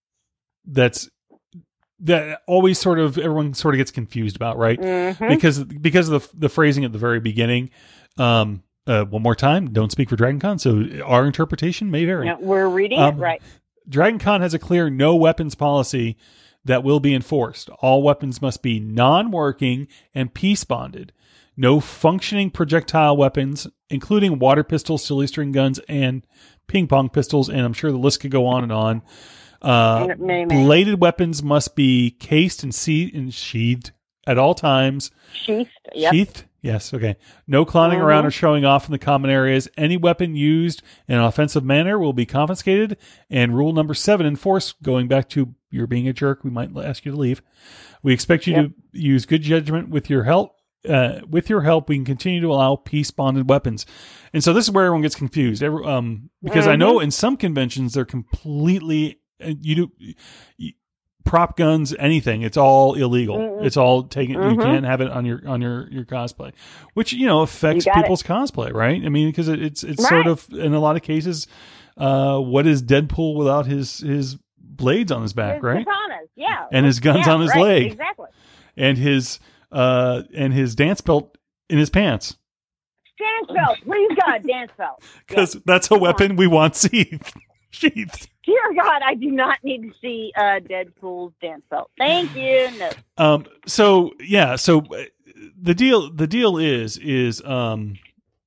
that's that always sort of everyone sort of gets confused about, right? Mhm. Because because of the the phrasing at the very beginning. Um, uh, one more time, don't speak for Dragon Con, so our interpretation may vary. No, we're reading Um, it right. Dragon Con has a clear no weapons policy that will be enforced. All weapons must be non-working and peace bonded. No functioning projectile weapons, including water pistols, silly string guns, and ping pong pistols, and I'm sure the list could go on and on. Uh, May- may. bladed weapons must be cased and, see- and sheathed at all times. Sheathed. Yep. Sheathed? Yes, okay. No clowning Mhm. around or showing off in the common areas. Any weapon used in an offensive manner will be confiscated. And rule number seven enforced, going back to you're being a jerk, we might ask you to leave. We expect you Yep. to use good judgment with your help. Uh, with your help, we can continue to allow peace-bonded weapons. And so this is where everyone gets confused. Every, um, because I know in some conventions, they're completely, uh, you do, you, prop guns, anything, it's all illegal. Mm-mm. It's all taken. You Mhm. can't have it on your on your your cosplay, which you know affects You got people's cosplay, right? I mean, because it, it's it's Right. sort of in a lot of cases, uh, what is Deadpool without his his blades on his back, His right? katanas, yeah. And his guns Yeah, on his right, leg, Exactly. and his uh and his dance belt in his pants, Dance belt. Please, God, dance belt. because that's a weapon we want sheathed. sheathed. Dear God, I do not need to see uh, Deadpool's dance belt. Thank you. No. Um. So yeah. So uh, the deal. The deal is is um.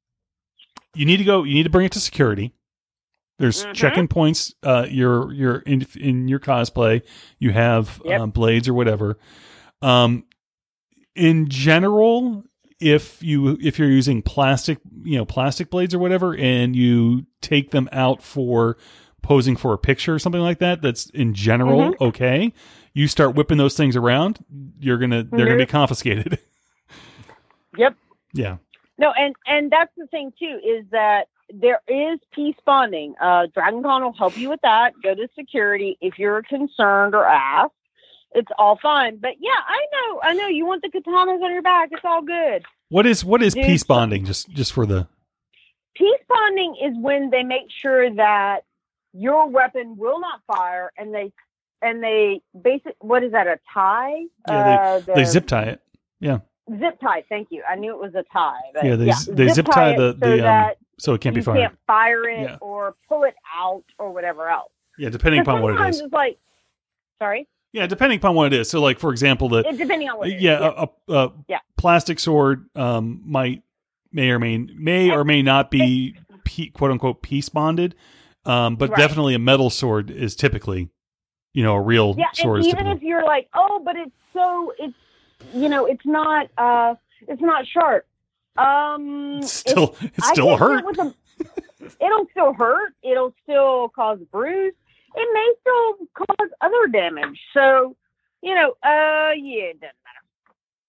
You need to go. You need to bring it to security. There's Mhm. check-in points. Uh, you're you're in in your cosplay. You have Yep. um, blades or whatever. Um, in general, if you if you're using plastic, you know, plastic blades or whatever, and you take them out for posing for a picture or something like that, that's in general Mhm. okay. You start whipping those things around, you're gonna they're gonna be Nope. confiscated. Yep. Yeah. No, and and that's the thing too, is that there is peace bonding. Uh, Dragon Con will help you with that. Go to security if you're concerned or asked. It's all fine. But yeah, I know, I know. You want the katanas on your back. It's all good. What is what is Dude, peace so- bonding? Just just for the Peace bonding is when they make sure that your weapon will not fire, and they and they basic. What is that? A tie? Yeah, uh, they the zip tie it. Yeah. Zip tie. Thank you. I knew it was a tie. But Yeah, they z- they zip tie it the- so the, um, that So it can't be you fired. can't fire it Yeah. or pull it out or whatever else. Yeah, depending Because upon what it sometimes is. it's like, sorry, Yeah, depending upon what it is. So, like for example, the it, depending on what it is. yeah, a, a, a Yeah. plastic sword um, might may or may may or may not be pe- quote unquote peace bonded, um, but Right. definitely a metal sword is typically, you know, a real yeah. sword And is even typically. if you're like, oh, but it's so it's you know it's not uh it's not sharp. Um, It's still if it's I still get hit hurt. with a- it'll still hurt. It'll still cause bruise. It may still cause other damage. So, you know, uh, yeah, it doesn't matter.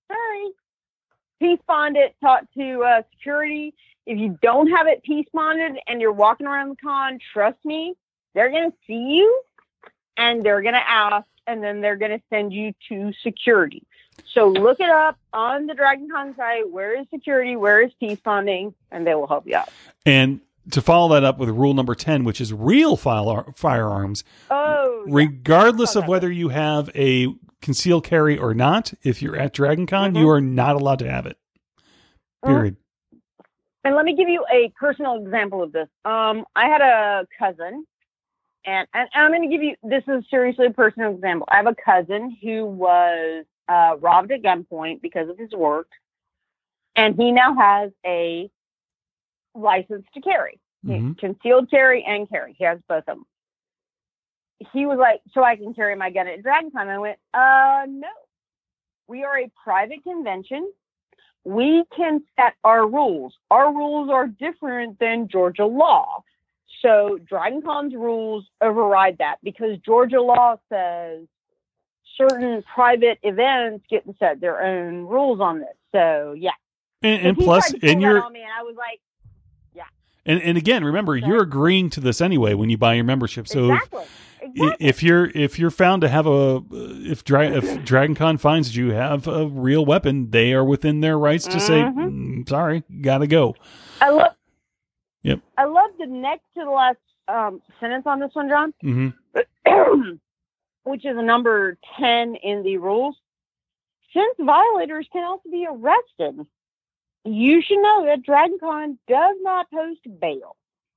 sorry. Peace bond it, talk to uh, security. If you don't have it peace bonded and you're walking around the con, trust me, they're going to see you and they're going to ask, and then they're going to send you to security. So look it up on the Dragon Con site. Where is security? Where is peace bonding? And they will help you out. And to follow that up with rule number ten, which is real file- firearms, oh, regardless yeah. of whether you have a concealed carry or not, if you're at Dragon Con, Mm-hmm. you are not allowed to have it. Period. And let me give you a personal example of this. Um, I had a cousin, and, and I'm going to give you, this is seriously a personal example. I have a cousin who was uh, robbed at gunpoint because of his work, and he now has a license to carry. Mhm. Concealed carry and carry. He has both of them. He was like, so I can carry my gun at Dragon Con. I went, uh, no. We are a private convention. We can set our rules. Our rules are different than Georgia law. So Dragon Con's rules override that because Georgia law says certain private events get to set their own rules on this. So, yeah. And, and He plus, tried to pull in that your on me, and I was like, and, and again, remember, you're agreeing to this anyway when you buy your membership. So exactly. if, Exactly. if you're if you're found to have a if Dra- if Dragon Con finds that you have a real weapon, they are within their rights to say, Mhm. mm, "Sorry, gotta go." I love. Yep. I love the next to the last um, sentence on this one, John, Mm-hmm. which is number ten in the rules. Since violators can also be arrested, you should know that Dragon Con does not post bail.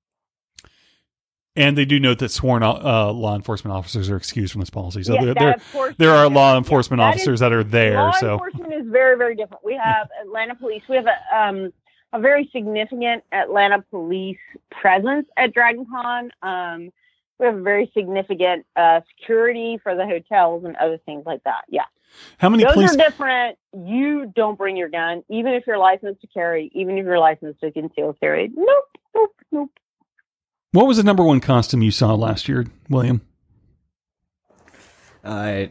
And they do note that sworn uh, law enforcement officers are excused from this policy. So Yeah, there, that, there, of course, there are is law different. enforcement Yeah, that officers is- that are there. Law So enforcement is very, very different. We have Atlanta Police. We have a um, a very significant Atlanta Police presence at Dragon Con. Um, we have a very significant uh, security for the hotels and other things like that. Yeah. how many Those police? are different. You don't bring your gun, even if you're licensed to carry, even if you're licensed to conceal carry. Nope, nope, nope. What was the number one costume you saw last year, William? Uh,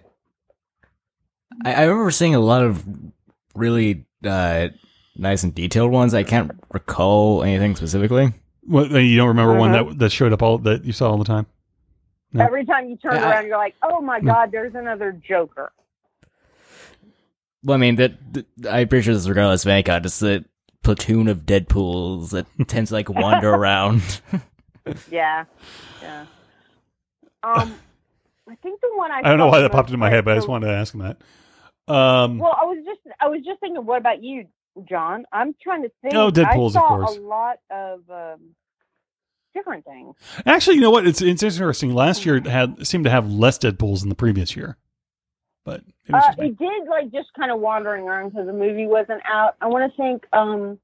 I, I remember seeing a lot of really uh, nice and detailed ones. I can't recall anything specifically. What, you don't remember one Uh-huh. that that showed up all that you saw all the time? No. Every time you turn Yeah, I- around, you're like, oh my God, there's another Joker. Well, I mean, that, that I'm pretty sure this is regardless of any kind. It's the platoon of Deadpools that tends to like wander around. Yeah. Yeah. Um, I think the one I I don't know saw why that most popped into my head, but I just so- wanted to ask him that. Um, Well, I was just I was just thinking, what about you, John? I'm trying to think. Oh, Deadpool's, of I saw course. a lot of um, different things. actually, you know what? It's it's interesting. Last year it had seemed to have less Deadpools than the previous year, but it was Uh, just me. it did like just kind of wandering around because the movie wasn't out. I want to think. Um,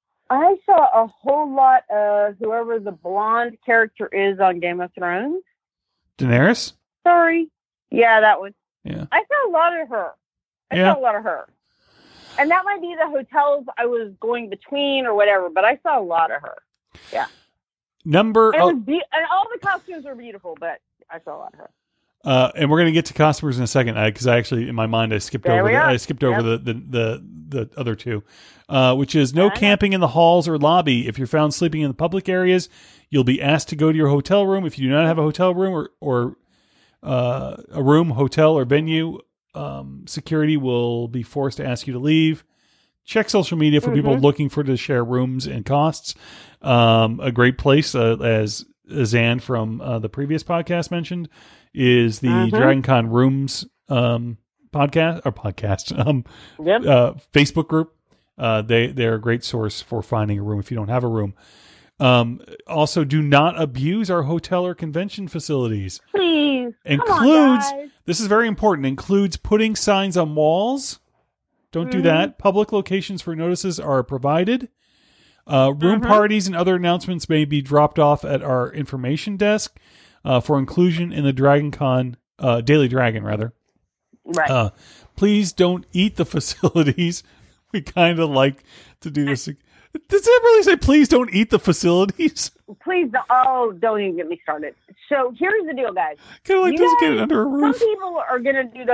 I saw a whole lot of whoever the blonde character is on Game of Thrones. Daenerys. Sorry. Yeah, that was. Yeah. I saw a lot of her. I Yeah. saw a lot of her. And that might be the hotels I was going between or whatever, but I saw a lot of her. Yeah. Number. And, it Oh, was be- and all the costumes were beautiful, but I saw a lot of her. uh, and we're gonna get to customers in a second because I actually in my mind I skipped There over. we The, are. I skipped over Yep. the, the the the other two, uh, which is no I know. camping in the halls or lobby. If you're found sleeping in the public areas, you'll be asked to go to your hotel room. If you do not have a hotel room or or uh, a room, hotel, or venue, um, security will be forced to ask you to leave. Check social media for people Mhm. looking for to share rooms and costs. Um, a great place, uh, as Zan from uh, the previous podcast mentioned, is the Mhm. Dragon Con Rooms um, podcast or podcast um, Yep. uh, Facebook group. Uh, they they're a great source for finding a room if you don't have a room. Um, also, do not abuse our hotel or convention facilities. Please. Includes Come on, guys. this is very important. Includes putting signs on walls. Don't do Mhm. that. Public locations for notices are provided. Uh, room Mhm. parties and other announcements may be dropped off at our information desk uh, for inclusion in the Dragon Con uh, Daily Dragon, rather. Right. Uh, please don't eat the facilities. We kind of like to do this. Does it really say please don't eat the facilities? Please, don't, oh, don't even get me started. So here's the deal, guys. Kind of like You just get guys- it under a Some roof. people are going to do those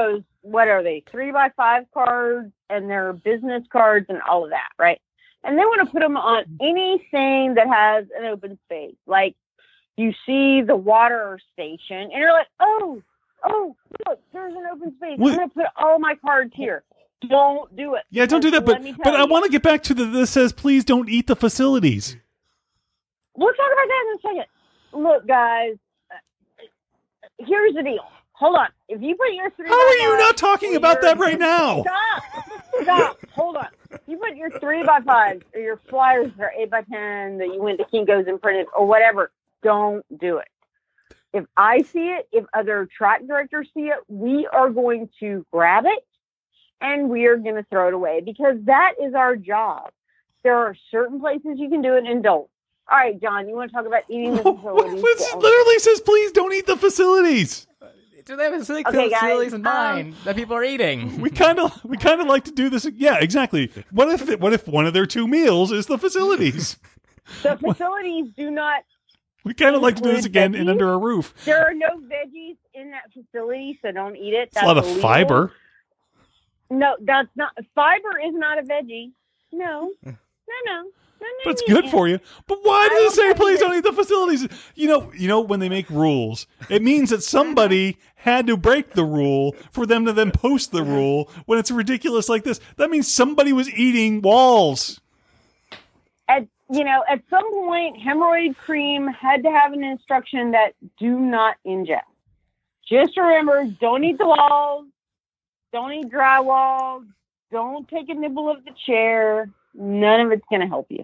what are they? Three by five cards and their business cards and all of that, right? And they want to put them on anything that has an open space. Like you see the water station and you're like, oh, oh, look, there's an open space. What? I'm going to put all my cards here. Don't do it. Yeah, don't do that. Let But me tell but I you. want to get back to the this says please don't eat the facilities. We'll talk about that in a second. Look, guys, uh, here's the deal. Hold on. If you put your three How by are you five not talking or about your- that right now? Stop. Stop. Hold on. If you put your three by fives or your flyers or eight by ten that you went to Kinko's and printed or whatever, don't do it. If I see it, if other track directors see it, we are going to grab it and we are going to throw it away because that is our job. There are certain places you can do it and don't. All right, John, you want to talk about eating the facilities? It literally says please don't eat the facilities. Do they have specific Okay, guys, facilities in um, mind that people are eating? We kind of we kind of like to do this. Yeah, exactly. What if it, what if one of their two meals is the facilities? The facilities do not. We kind of like to do this Include again in veggies? under a roof. There are no veggies in that facility, so don't eat it. It's a lot of illegal. fiber. No, that's not. Fiber is not a veggie. No, no, no. No, no, But it's no, good no. for you. But why I does it don't say think please it- don't eat the facilities? You know, you know when they make rules, it means that somebody had to break the rule for them to then post the rule when it's ridiculous like this. That means somebody was eating walls. At you know, at some point, hemorrhoid cream had to have an instruction that do not ingest. Just remember, don't eat the walls. Don't eat drywall. Don't take a nibble of the chair. None of it's going to help you.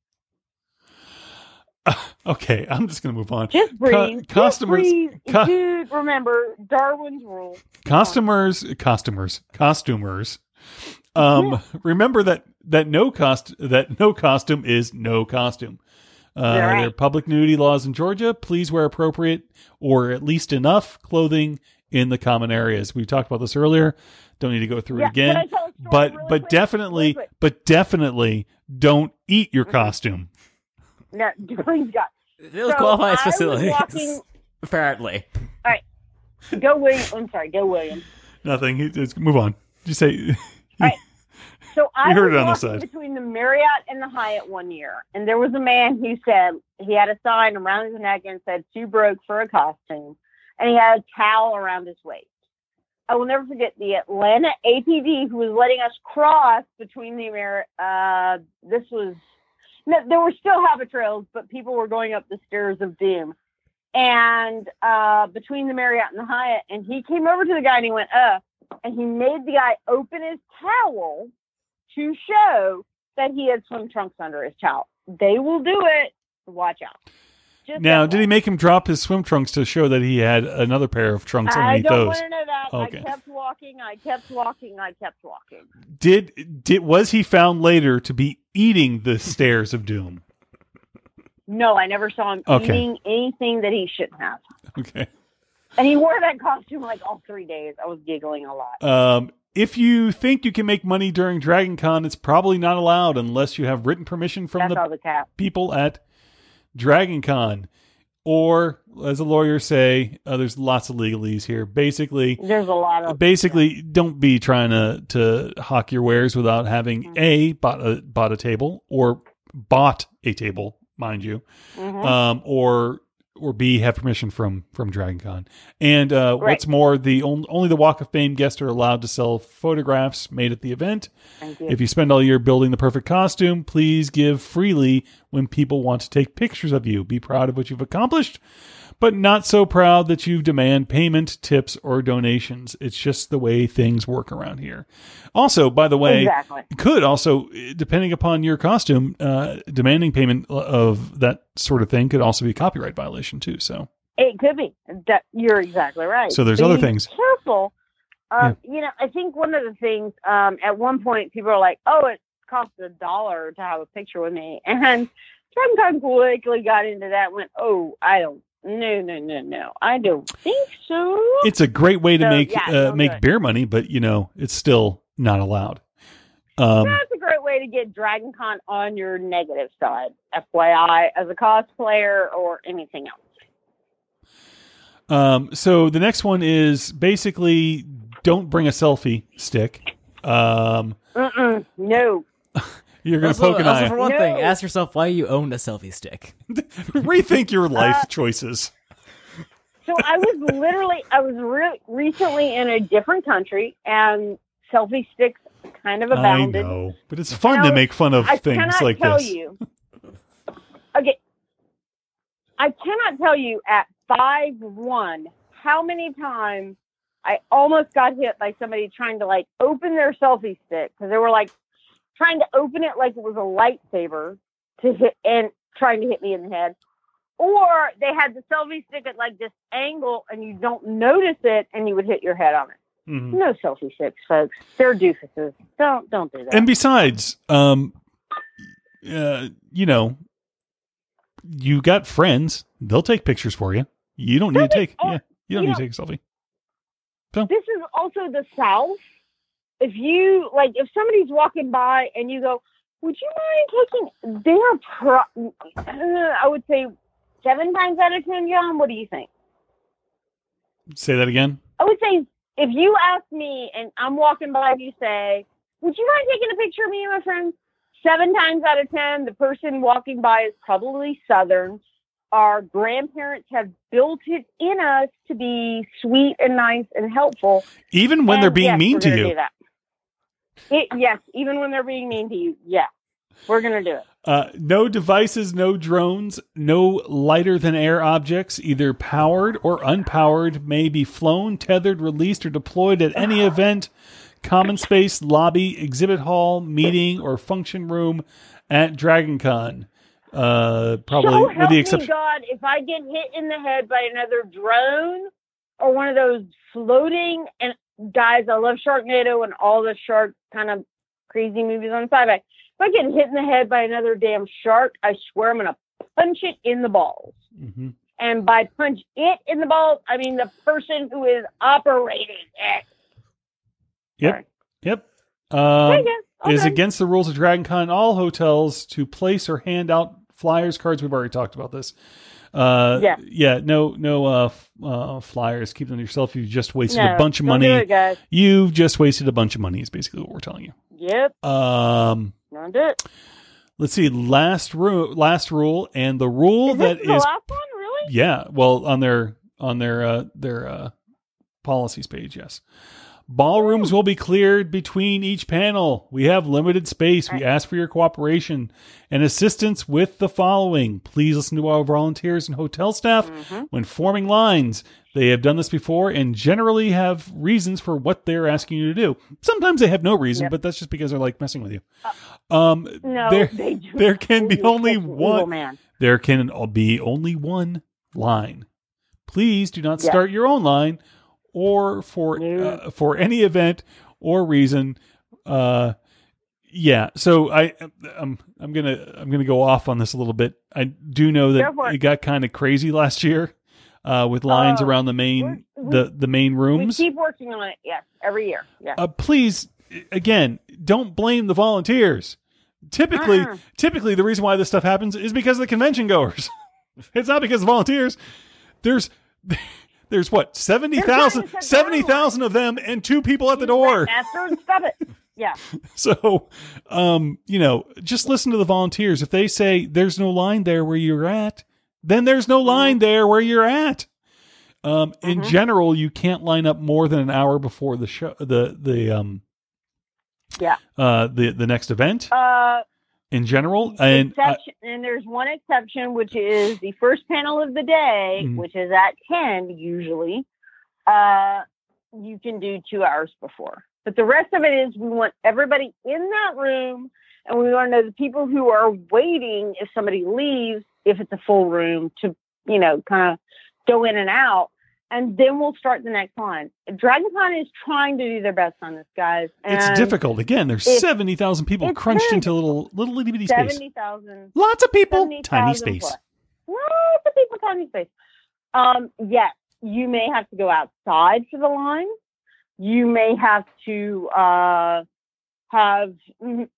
Okay, I'm just going to move on. Just breathe. Co- customers, Just breathe. co- Dude, remember Darwin's rule. customers, customers, costumers. Um, remember that that no cost that no costume is no costume. Uh, You're right. There are public nudity laws in Georgia. Please wear appropriate or at least enough clothing in the common areas. We talked about this earlier. Don't need to go through Yeah, it again. can I tell a story But really but quick? definitely Really quick. but definitely don't eat your costume. No, please God. Those So, qualify as I was facilities. walking- Apparently. Go, William. I'm sorry. Go, William. Nothing. He- Just move on. Just say. Right. So I We heard was it on the walking side. between the Marriott and the Hyatt one year, and there was a man who said he had a sign around his neck and said "too broke for a costume," and he had a towel around his waist. I will never forget the Atlanta A P D who was letting us cross between the Mar. Uh, this was no, there were still habit trails, but people were going up the stairs of doom. And uh, between the Marriott and the Hyatt, and he came over to the guy and he went, "Uh," and he made the guy open his towel to show that he had swim trunks under his towel. They will do it. Watch out. Just Now, that did he way. make him drop his swim trunks to show that he had another pair of trunks I underneath don't those? want to know that. Okay. I kept walking. I kept walking. I kept walking. Did did was he found later to be eating the stairs of doom? No, I never saw him Okay. eating anything that he shouldn't have. Okay. And he wore that costume like all three days. I was giggling a lot. Um, if you think you can make money during Dragon Con, it's probably not allowed unless you have written permission from That's the all the cap. people at Dragon Con. Or, as a lawyer say, uh, there's lots of legalese here. Basically, There's a lot of basically, don't be trying to, to hawk your wares without having Mm-hmm. a bought a bought a table or bought a table, mind you, Mhm. um, or or B have permission from from Dragon Con. And uh, Right. what's more, the on, only the Walk of Fame guests are allowed to sell photographs made at the event. Thank you. If you spend all year building the perfect costume, please give freely when people want to take pictures of you. Be proud of what you've accomplished, but not so proud that you demand payment, tips, or donations. It's just the way things work around here. Also, by the way, Exactly. could also, depending upon your costume, uh, demanding payment of that sort of thing could also be a copyright violation too. So, It could be. That, you're exactly right. So there's Be other things. Careful. Um, You know, I think one of the things, um, at one point, people are like, oh, it costs a dollar to have a picture with me. And sometimes quickly got into that and went, oh, I don't, no, no, no, no. I don't think so. it's a great way to So, make yeah, uh, don't do make it. beer money, but you know, it's still not allowed. Um, That's a great way to get Dragon Con on your negative side, F Y I, as a cosplayer or anything else. Um, so the next one is basically don't bring a selfie stick. Um, Mm-mm, no. you're going to Also, poke an also eye. for one No. thing, ask yourself why you own a selfie stick. Rethink your life Uh, choices. So I was literally, I was re- recently in a different country, and selfie sticks kind of I abounded. know, but it's fun Now, to make fun of I things cannot like tell this. you. Okay, I cannot tell you at five one how many times I almost got hit by somebody trying to like open their selfie stick because they were like trying to open it like it was a lightsaber to hit and trying to hit me in the head. Or they had the selfie stick at like this angle and you don't notice it and you would hit your head on it. Mhm. No selfie sticks, folks. They're doofuses. Don't don't do that. And besides, um, uh, you know, you got friends; they'll take pictures for you. You don't need to take. oh, Yeah, you don't you need to know- take a selfie. This is also the South. If you like, if somebody's walking by and you go, "Would you mind taking?" They're pro. uh, I would say seven times out of ten, John. What do you think? Say that again. I would say if you ask me and I'm walking by and you say, "Would you mind taking a picture of me and my friends?" Seven times out of ten, the person walking by is probably Southern. Our grandparents have built it in us to be sweet and nice and helpful. Even when And they're being yes, mean we're to gonna you. do that. It, yes, even when they're being mean to you. Yeah, we're going to do it. Uh, no devices, no drones, no lighter than air objects, either powered or unpowered, may be flown, tethered, released, or deployed at any event, common space, lobby, exhibit hall, meeting, or function room at DragonCon. Uh, probably so with help the me exception. God, if I get hit in the head by another drone or one of those floating, and guys, I love Sharknado and all the shark kind of crazy movies on sci-fi. If I get hit in the head by another damn shark, I swear I'm going to punch it in the balls. Mhm. And by punch it in the balls, I mean the person who is operating it. Yep. Sorry. Yep. Um, Thank you. It is Okay. against the rules of DragonCon all hotels to place or hand out flyers, cards. We've already talked about this. Uh, Yeah. yeah, no, no, uh, f- uh, flyers. Keep them to yourself. You've just wasted No, a bunch of don't do money. it, guys. You've just wasted a bunch of money is basically what we're telling you. Yep. Um, Don't do it. let's see. Last rule, last rule, and the rule Is that this the is, last one, really? yeah, well, on their, on their, uh, their, uh, policies page. Yes. Ballrooms will be cleared between each panel. We have limited space. We ask for your cooperation and assistance with the following. Please listen to our volunteers and hotel staff when forming lines. They have done this before and generally have reasons for what they're asking you to do. Sometimes they have no reason, Yep. but that's just because they're like messing with you. Um, No, there, they do. there can be You're only such an evil one. man. There can be only one line. Please do not Yeah. start your own line, or for No. uh, for any event or reason. Uh, yeah. So I I'm I'm gonna I'm gonna go off on this a little bit. I do know that Go for it. it got kind of crazy last year uh, with lines Oh, around the main we're- the the main We rooms. keep working on it. Yes, every year. Yeah. Uh, please, again, don't blame the volunteers. Typically, Uh-uh. typically the reason why this stuff happens is because of the convention goers. It's not because of volunteers. There's, there's what seventy thousand, They're trying to set their seventy own thousand of them, and two people at the door. Bastard, stop it. Yeah. So, um, you know, just listen to the volunteers. If they say there's no line there where you're at, then there's no line there where you're at. Um, in Mhm. general, you can't line up more than an hour before the show, the the um, Yeah. uh, the the next event. Uh, In general, and uh, exception, and there's one exception, which is the first panel of the day, Mhm. which is at ten usually. Uh, you can do two hours before, but the rest of it is we want everybody in that room, and we want to know the people who are waiting. If somebody leaves, if it's a full room, to you know, kind of go in and out, and then we'll start the next line. DragonCon is trying to do their best on this, guys. it's and difficult. Again, there's it's- seventy thousand people it's crunched very into a little little itty bitty space. Seventy thousand. Lots of people, seventy tiny thousand space. plus. Lots of people, tiny space. Um, yes, you may have to go outside for the line. You may have to uh, have mm,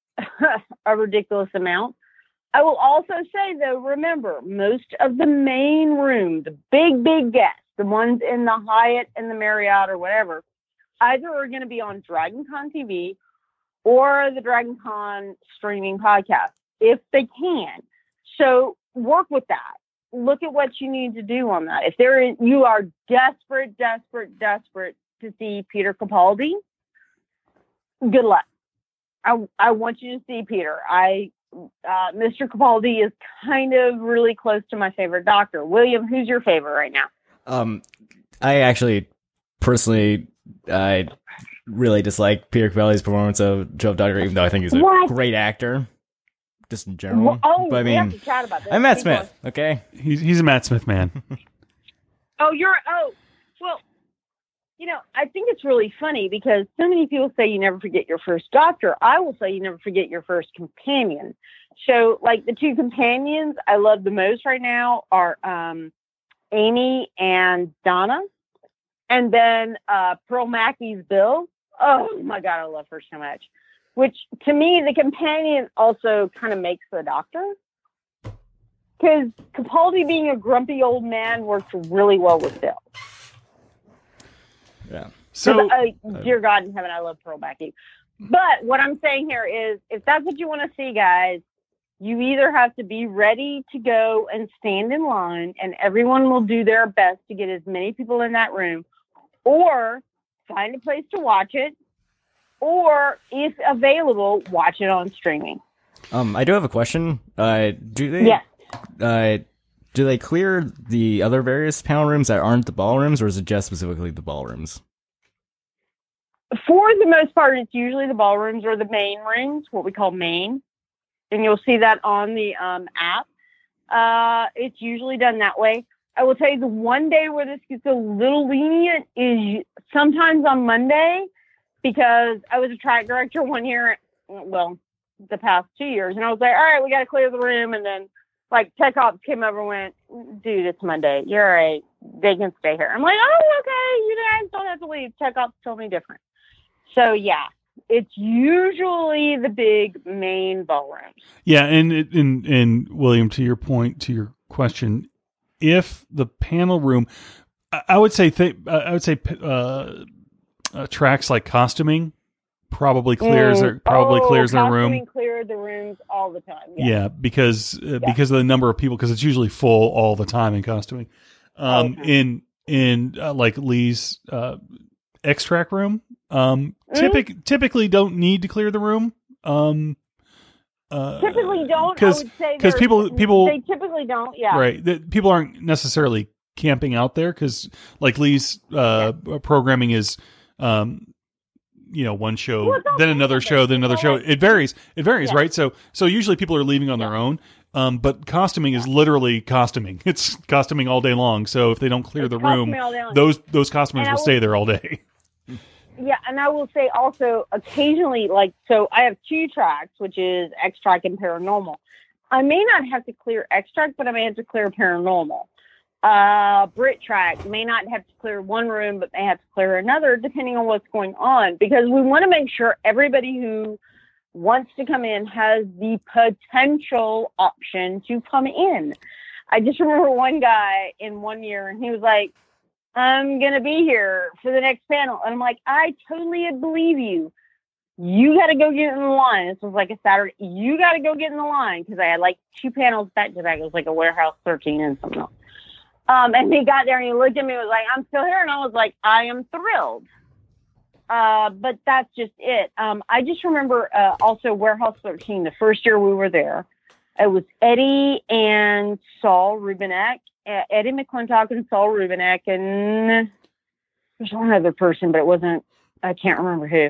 a ridiculous amount. I will also say, though, remember, most of the main room, the big, big guests, the ones in the Hyatt and the Marriott or whatever, either are going to be on DragonCon T V or the DragonCon streaming podcast, if they can. So work with that. Look at what you need to do on that. If there is, you are desperate, desperate, desperate to see Peter Capaldi, good luck. I, I want you to see Peter. I, uh, Mister Capaldi is kind of really close to my favorite Doctor. William, who's your favorite right now? Um, I actually personally, I really dislike Peter Capaldi's performance of Twelfth Doctor, even though I think he's a What? great actor, just in general. Well, oh, but I we have mean, to chat about this. I'm Matt Keep Smith, going. okay? He's he's a Matt Smith man. Oh, you're, oh, well, you know, I think it's really funny because so many people say you never forget your first Doctor. I will say you never forget your first companion. So, like, the two companions I love the most right now are um, Amy and Donna. And then uh, Pearl Mackey's Bill. Oh, my God, I love her so much. Which, to me, the companion also kind of makes the Doctor. Because Capaldi being a grumpy old man works really well with Bill. Yeah. So uh, dear God in heaven, I love Pearl Mackey. But what I'm saying here is, if that's what you want to see, guys, you either have to be ready to go and stand in line, and everyone will do their best to get as many people in that room, or find a place to watch it, or if available, watch it on streaming. Um, I do have a question. Uh, do they? Yes. Uh, do they clear the other various panel rooms that aren't the ballrooms, or is it just specifically the ballrooms? For the most part, it's usually the ballrooms or the main rooms, what we call main. And you'll see that on the um, app. Uh, it's usually done that way. I will tell you the one day where this gets a little lenient is sometimes on Monday, because I was a track director one year, well, the past two years, and I was like, all right, we got to clear the room. And then, like, Tech Ops came over and went, dude, it's Monday. You're all right. They can stay here. I'm like, oh, okay. You guys don't have to leave. Tech Ops told me different. So, yeah, it's usually the big main ballrooms. yeah, and it- and and William, to your point, to your question, if the panel room, I, I would say th- I would say uh, uh, tracks like costuming probably clears Mm. their probably oh, clears their room. costuming cleared the rooms all the time. Yeah. Yeah, because uh, because of the number of people, because it's usually full all the time in costuming. All the Um, time. in in uh, like Lee's uh, extract room, um, Mm. typic, typically don't need to clear the room. Um, uh, Typically don't. I because would say because they're- people people They typically don't. Yeah. right that people aren't necessarily camping out there, because like Lee's uh, programming is. Um, you know, one show, Well, it's all then another different. show, then another show. Well, like- It varies. It varies, Yeah. right? So, so usually people are leaving on their own. Um, but costuming is literally costuming. It's costuming all day long. So if they don't clear It's the room, costuming all day long. those those costumers And I will will- stay there all day. Yeah, and I will say also occasionally, like, so I have two tracks, which is extract and paranormal. I may not have to clear extract, but I may have to clear paranormal. Uh, Brit track may not have to clear one room, but may have to clear another, depending on what's going on, because we want to make sure everybody who wants to come in has the potential option to come in. I just remember one guy in one year, and he was like, I'm going to be here for the next panel. And I'm like, I totally believe you. You got to go get in the line. This was like a Saturday. You got to go get in the line, because I had like two panels back to back. It was like a Warehouse thirteen and something else. Um, and he got there and he looked at me and was like, I'm still here. And I was like, I am thrilled. Uh, but that's just it. Um, I just remember uh, also Warehouse thirteen, the first year we were there. It was Eddie and Saul Rubinek. Uh, Eddie McClintock and Saul Rubinek. And there's one other person, but it wasn't, I can't remember who.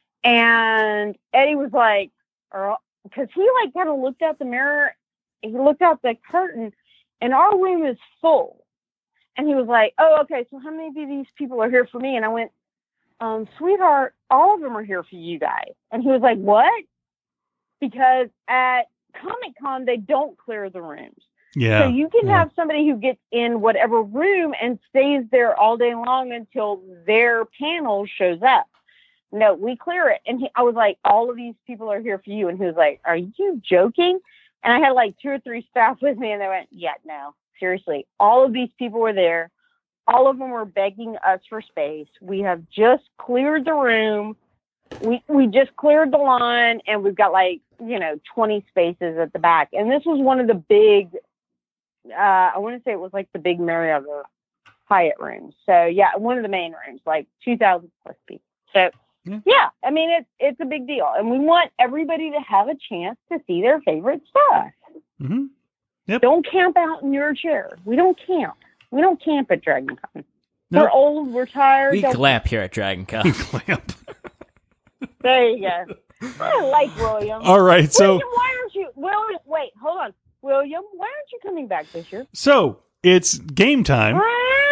And Eddie was like, because he like kind of looked out the mirror, he looked out the curtain, and our room is full. And he was like, oh, okay, so how many of these people are here for me? And I went, um, sweetheart, all of them are here for you guys. And he was like, what? Because at Comic-Con, they don't clear the rooms. Yeah. So you can yeah. have somebody who gets in whatever room and stays there all day long until their panel shows up. No, we clear it. And he, I was like, all of these people are here for you. And he was like, are you joking? And I had like two or three staff with me, and they went, yeah, no, seriously. All of these people were there. all of them were begging us for space. We have just cleared the room. We we just cleared the lawn, and we've got like, you know, twenty spaces at the back. And this was one of the big, uh, I want to say it was like the big Marriott or Hyatt rooms. So yeah, one of the main rooms, like two thousand plus people. So yeah. yeah, I mean, it's, it's a big deal. And we want everybody to have a chance to see their favorite stuff. Mm-hmm. Yep. Don't camp out in your chair. We don't camp. We don't camp at Dragon Con. Nope. We're old. We're tired. We don't- clamp here at Dragon Con. Clamp. There you go. I like William. All right, so William, why aren't you? William, wait, hold on. William, why aren't you coming back this year? so it's game time.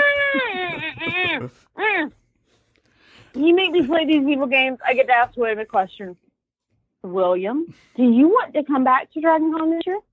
You make me play these evil games. I get to ask William a question. William, do you want to come back to Dragon Con this year?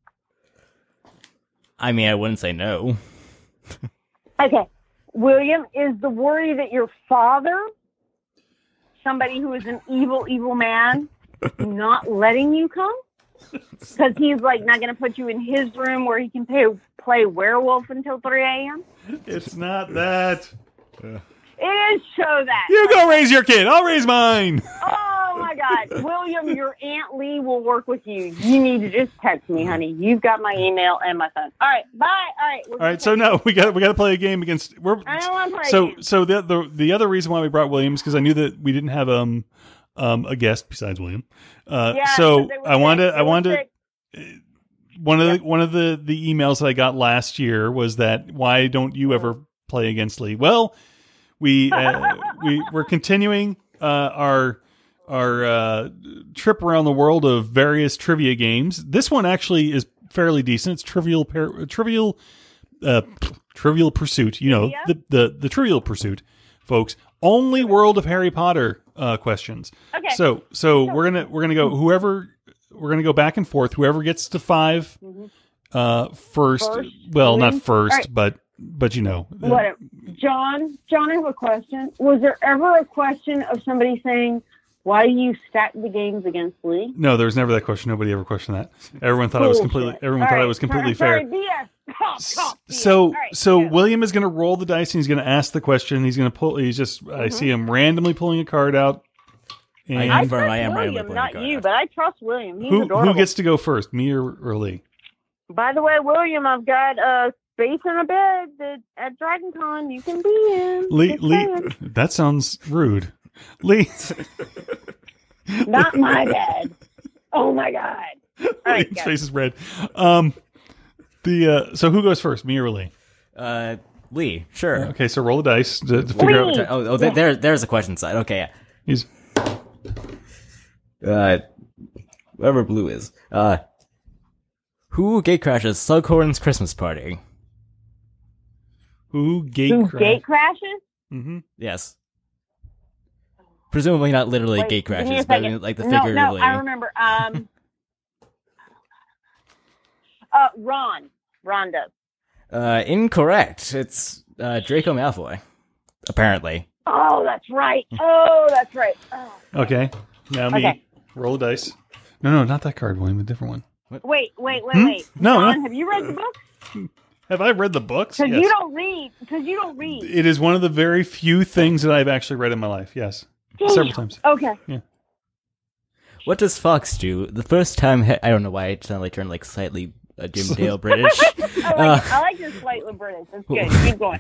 I mean, I wouldn't say no. Okay. William, is the worry that your father, somebody who is an evil, evil man, not letting you come? Because he's like not going to put you in his room where he can pay, play werewolf until three a.m.? It's not that. It is so that. You go raise your kid. I'll raise mine. Oh my God. William, your Aunt Lee will work with you. You need to just text me, honey. You've got my email and my phone. All right. Bye. All right. All right. So no, we got we got to play a game against. We're I don't want to play so a game. so the the the other reason why we brought William is because I knew that we didn't have um um a guest besides William. Uh, Yeah, so 'cause they were I wanted sick. I They were wanted sick. one of the one of the the emails that I got last year was that why don't you ever play against Lee? Well, we uh, we we're continuing uh, our our uh, trip around the world of various trivia games. This one actually is fairly decent. It's trivial par- trivial uh, Trivial Pursuit. You know, the, the the Trivial Pursuit, folks. Only World of Harry Potter uh, questions. Okay. So so we're gonna we're gonna go whoever we're gonna go back and forth. Whoever gets to five uh, first. First Well, not wins? first, All right. but but you know. Whatever. John, John, I have a question. Was there ever a question of somebody saying, why do you stack the games against Lee? No, there was never that question. Nobody ever questioned that. Everyone thought it was completely. Bullshit. Everyone All thought right. it was completely sorry, fair. Sorry, B S. Oh, oh, B S. So All right, so yeah. William is going to roll the dice and he's going to ask the question. He's going to pull. He's just. I see him randomly pulling a card out. And I I confirm trust I am randomly William, pulling not a card you, out. but I trust William. He's who adorable. who gets to go first, me or, or Lee? By the way, William, I've got a space in a bed that at Dragon Con you can be in. Lee Just Lee. saying. That sounds rude. Lee. Not my bed. Oh my God. All right, Lee's go. face is red. Um. The uh. So who goes first, me or Lee? Uh, Lee, sure. Okay, so roll the dice to, to figure out. Lee. Oh, oh there, there, there's a question side. Okay, yeah. He's Uh, whatever blue is. Uh, who gatecrashes Slughorn's Christmas party? who gate Who cra- gate crashes? Mm-hmm. Yes. Presumably not literally Wait, gate give me a crashes, but second. like the no, figuratively. No, I remember. Um, uh, Ron. Ron does. Uh, incorrect. It's uh, Draco Malfoy. Apparently. Oh, that's right. Oh, that's right. Oh. Okay. Now me. Okay. Roll the dice. No, no, not that card, William. A different one. Wait, wait, wait, Hmm? wait. No, Ron, no. have you read the book? Have I read the books? Because Yes. you don't read. Because you don't read. It is one of the very few things that I've actually read in my life. Yes, several times. Okay. What does Fox do the first time? He- I don't know why I suddenly turned like slightly uh, Jim Dale British. I like Uh, it. I like your slightly British. That's good. Keep going.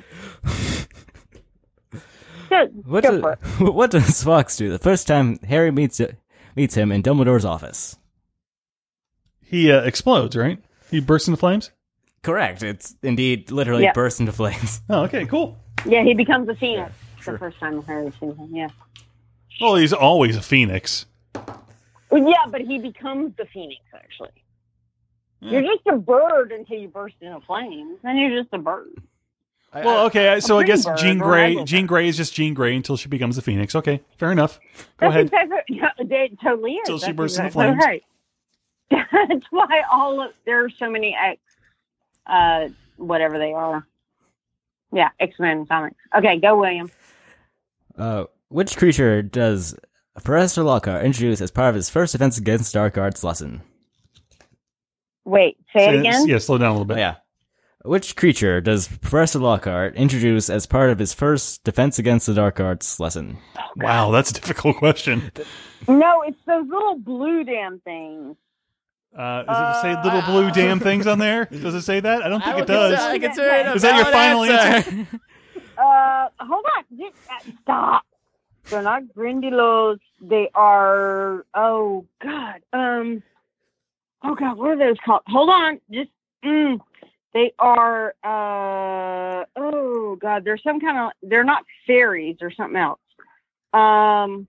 Good. What, Go do- for it. what does Fox do the first time Harry meets meets him in Dumbledore's office? He uh, explodes, right? He bursts into flames. Correct. It's indeed literally Yeah. bursts into flames. Oh, okay, cool. Yeah, he becomes a phoenix. sure. The first time Harry's seen him. Yeah. Well, he's always a phoenix. Well, yeah, but he becomes the phoenix. Actually, you're just a bird until you burst into flames. Then you're just a bird. Well, okay, so I pretty guess bird, Jean or Grey. regular Jean bird. Grey is just Jean Grey until she becomes a phoenix. Okay, fair enough. Go That's ahead. exactly. Yeah, they totally is. Till she That's bursts into exactly flames. right. That's why all of there are so many X, uh, whatever they are. Yeah, X-Men comics. Okay, go William. Uh, which creature does Professor Lockhart introduce as part of his first Defense Against Dark Arts lesson? Wait, say it Say- again. Yeah, slow down a little Oh, bit. yeah. Which creature does Professor Lockhart introduce as part of his first Defense Against the Dark Arts lesson? Wow, that's a difficult question. No, it's those little blue damn things. Uh, does it say little blue damn things on there? Does it say that? I don't think I it does. I consider it a Is that your valid final answer? Uh, hold on. Just, uh, stop. They're not grindylows. They are. Oh God. Um. Oh God. What are those called? Hold on. Just. Mm, they are. Uh. Oh God. They're some kind of. They're not fairies or something else. Um.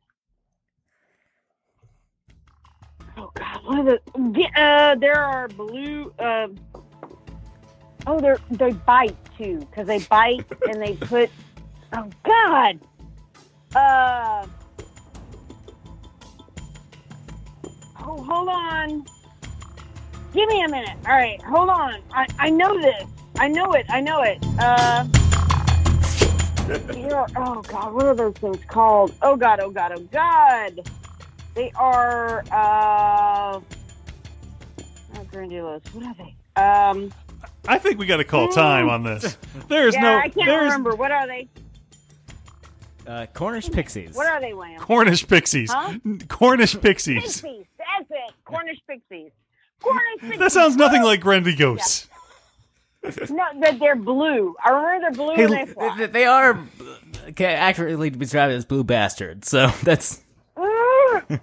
Oh God. What are the? Uh. There are blue. Uh. Oh, they they bite too because they bite and they put. Oh God. Uh. Oh, hold on. Give me a minute. All right, hold on. I, I know this. I know it. I know it. Uh. You're, oh God, what are those things called? Oh God. Oh God. Oh God. They are. Uh. Oh, grandiose. What are they? Um. I think we got to call time on this. There's yeah, no. I can't there's remember. What are they? Uh, Cornish pixies. What are they, William? Cornish pixies. Huh? Cornish pixies. Pixies. That's it. Cornish pixies. Cornish pixies. That sounds nothing like Grandigos. No, that they're blue. I remember they're blue Hey, and they l- fly. They, they are okay, accurately described as blue bastards, so that's... Mm.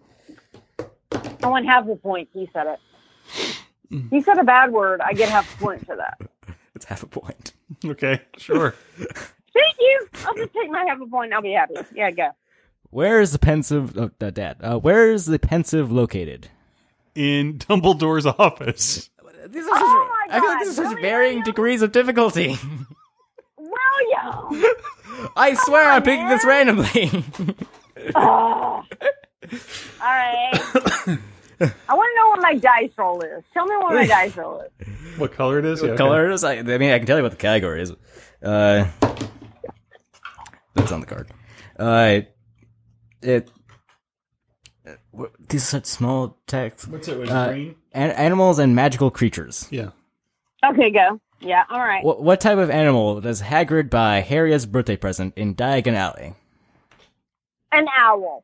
I want half a point. He said it. He said a bad word. I get half a point for that. It's half a point. Okay, sure. Thank you. I'll just take my half a point and I'll be happy. Yeah, go. Where is the pensive... Oh, uh, Dad. Uh, where is the pensive located? In Dumbledore's office. These are such, Oh my I feel like God, these are such really, varying William? degrees of difficulty. William. I swear on, I'm picking this man. randomly. Oh. All right. I want to know what my dice roll is. Tell me what my dice roll is. What color it is? What Yeah, okay. color it is? I, I mean, I can tell you what the category is. Uh, that's on the card. Uh, it. uh, what- These are such small text. What's it? Uh, green? An- animals and magical creatures. Yeah. Okay, go. Yeah, all right. What, what type of animal does Hagrid buy Harry as a birthday present in Diagon Alley? An owl.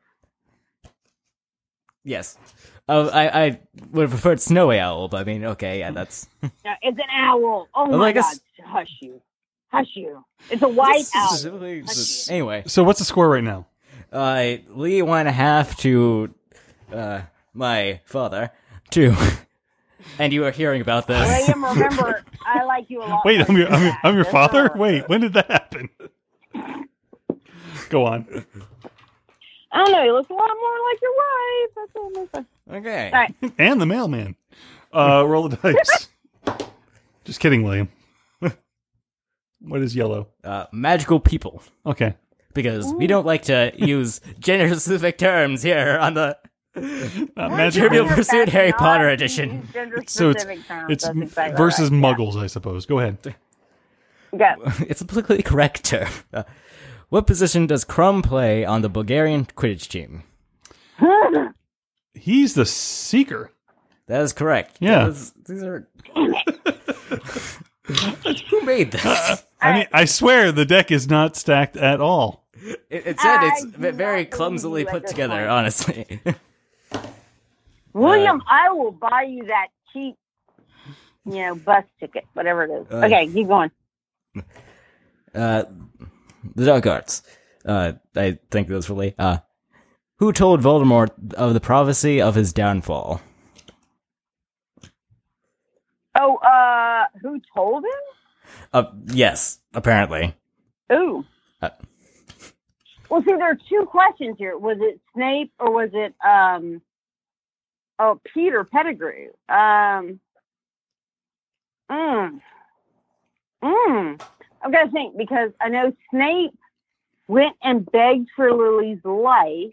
Yes. Uh, I, I would have preferred Snowy Owl, but I mean, okay, yeah, that's... Yeah, it's an owl. Oh Well, my I guess- God. Hush you. Hush you. It's a white owl. Specifically, Hush you. anyway, So what's the score right now? uh, Lee one and a half to uh, my father, two. And you are hearing about this. William, remember, I like you a lot. Wait, more I'm your, than I'm your, that. I'm your Just father? remember. Wait, when did that happen? Go on. I don't know. You look a lot more like your wife. That's all I'm saying. Okay. All right. And the mailman. Uh, roll the dice. Just kidding, William. What is yellow? Uh, magical people. Okay. Because we don't like to use gender-specific terms here on the... Not We're magic. Trivial doing our Pursuit best Harry not Potter to edition. use gender-specific So it's terms. it's That's exactly versus right. muggles, I suppose. Go ahead. Yeah. Go. It's a politically correct term. Uh, what position does Crumb play on the Bulgarian Quidditch team? He's the seeker. That is correct. Yeah. That is- these are... Who made this? I mean, I swear the deck is not stacked at all. It, it said it's I do v- very not believe clumsily you at put this together, point. honestly. William, I will buy you that cheap, you know, bus ticket, whatever it is. Uh, Okay, keep going. Uh, the Dark Arts. Uh, I think that's really. Uh, who told Voldemort of the prophecy of his downfall? Oh, uh, who told him? Uh, yes, apparently. Ooh. Uh, Well, see, there are two questions here. Was it Snape or was it, um, oh, Peter Pettigrew? Um, mm, mm. I've got to think because I know Snape went and begged for Lily's life.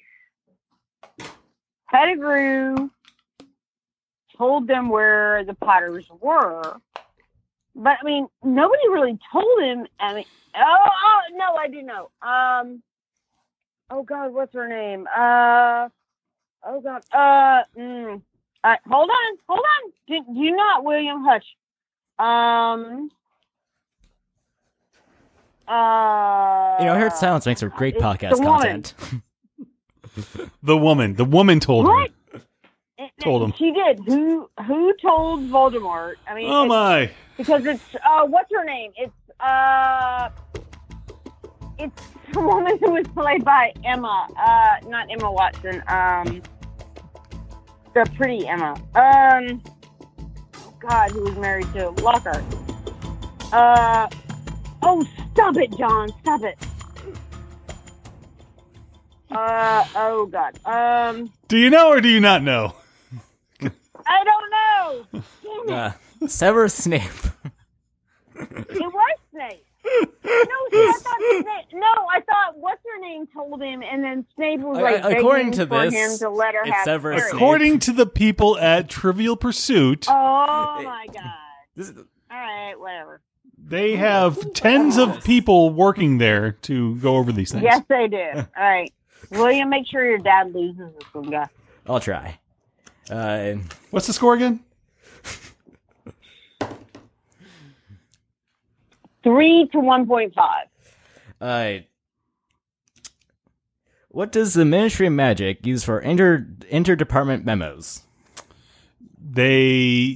Pettigrew told them where the Potters were. But, I mean, nobody really told him. I mean, oh, oh no, I do know. Um, oh, God, what's her name? Uh, oh, God. Uh, mm, uh hold on, hold on. Do, do you not, William? Hush. Um, Uh, You know, Heard Silence makes for great it's podcast the woman. content. The woman. The woman told What? her. It- Told him. She did. Who who told Voldemort? I mean, Oh it's- my. because it's uh, what's her name? It's uh, it's the woman who was played by Emma. Uh, not Emma Watson. Um, the pretty Emma. Um, oh God, who was married to Lockhart? Uh, oh, stop it, John. Stop it. Uh, oh God. Um, Do you know or do you not know? I don't know. Damn it. Uh, Severus Snape. It was Snape. No, see, I thought Snape. No, I thought what's her name told him, and then Snape was Uh, like according begging to for this, him to let her it's have Severus Harry. Snape. According to the people at Trivial Pursuit, Oh my God! This is- All right, whatever. they have tens of people working there to go over these things. Yes, they do. All right, William, make sure your dad loses this one, guy. I'll try. Uh, What's the score again? Three to one point five. uh, what does the Ministry of Magic use for inter interdepartment memos? They,